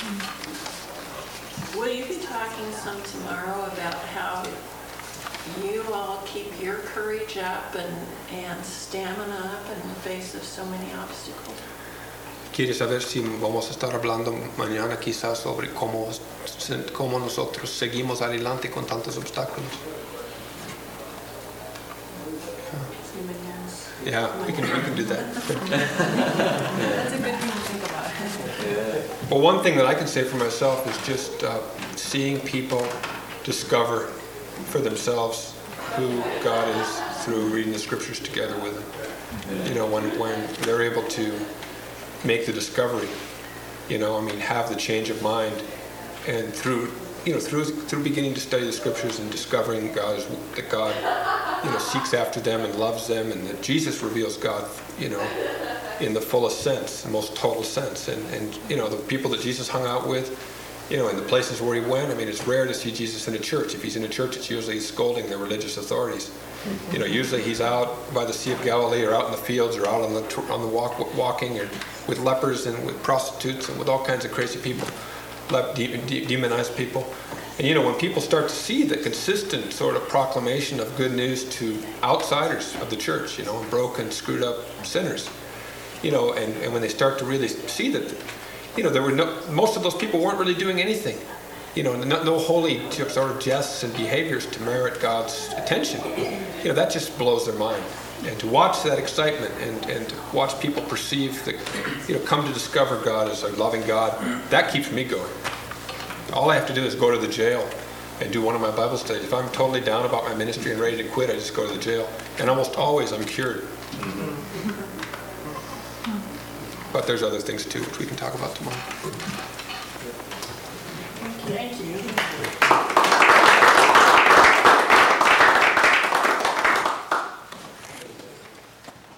Will you be talking some tomorrow about how you all keep your courage up and, and stamina up in the face of so many obstacles? Quiere saber si vamos a estar hablando mañana quizás sobre cómo, cómo nosotros seguimos adelante con tantos obstáculos. Yeah, we can, we can do that. That's a good thing to think about. Well, one thing that I can say for myself is just uh, seeing people discover for themselves who God is through reading the scriptures together with them. You know, when when they're able to make the discovery, you know, I mean, have the change of mind, and through, you know, through through beginning to study the scriptures and discovering God is, that God, you know, seeks after them and loves them, and that Jesus reveals God, you know, in the fullest sense, the most total sense, and and you know, the people that Jesus hung out with, you know, in the places where he went. I mean, it's rare to see Jesus in a church. If he's in a church, it's usually scolding the religious authorities. You know, usually he's out by the Sea of Galilee, or out in the fields, or out on the on the walk walking, or with lepers and with prostitutes and with all kinds of crazy people, demonized people. And you know, when people start to see the consistent sort of proclamation of good news to outsiders of the church, you know, broken, screwed up sinners, you know, and, and when they start to really see that, you know, there were no, most of those people weren't really doing anything. You know, no, no holy sort of jests and behaviors to merit God's attention. You know, that just blows their mind. And to watch that excitement and, and to watch people perceive that, you know, come to discover God as a loving God, that keeps me going. All I have to do is go to the jail and do one of my Bible studies. If I'm totally down about my ministry and ready to quit, I just go to the jail. And almost always I'm cured. But there's other things too, which we can talk about tomorrow. Thank you.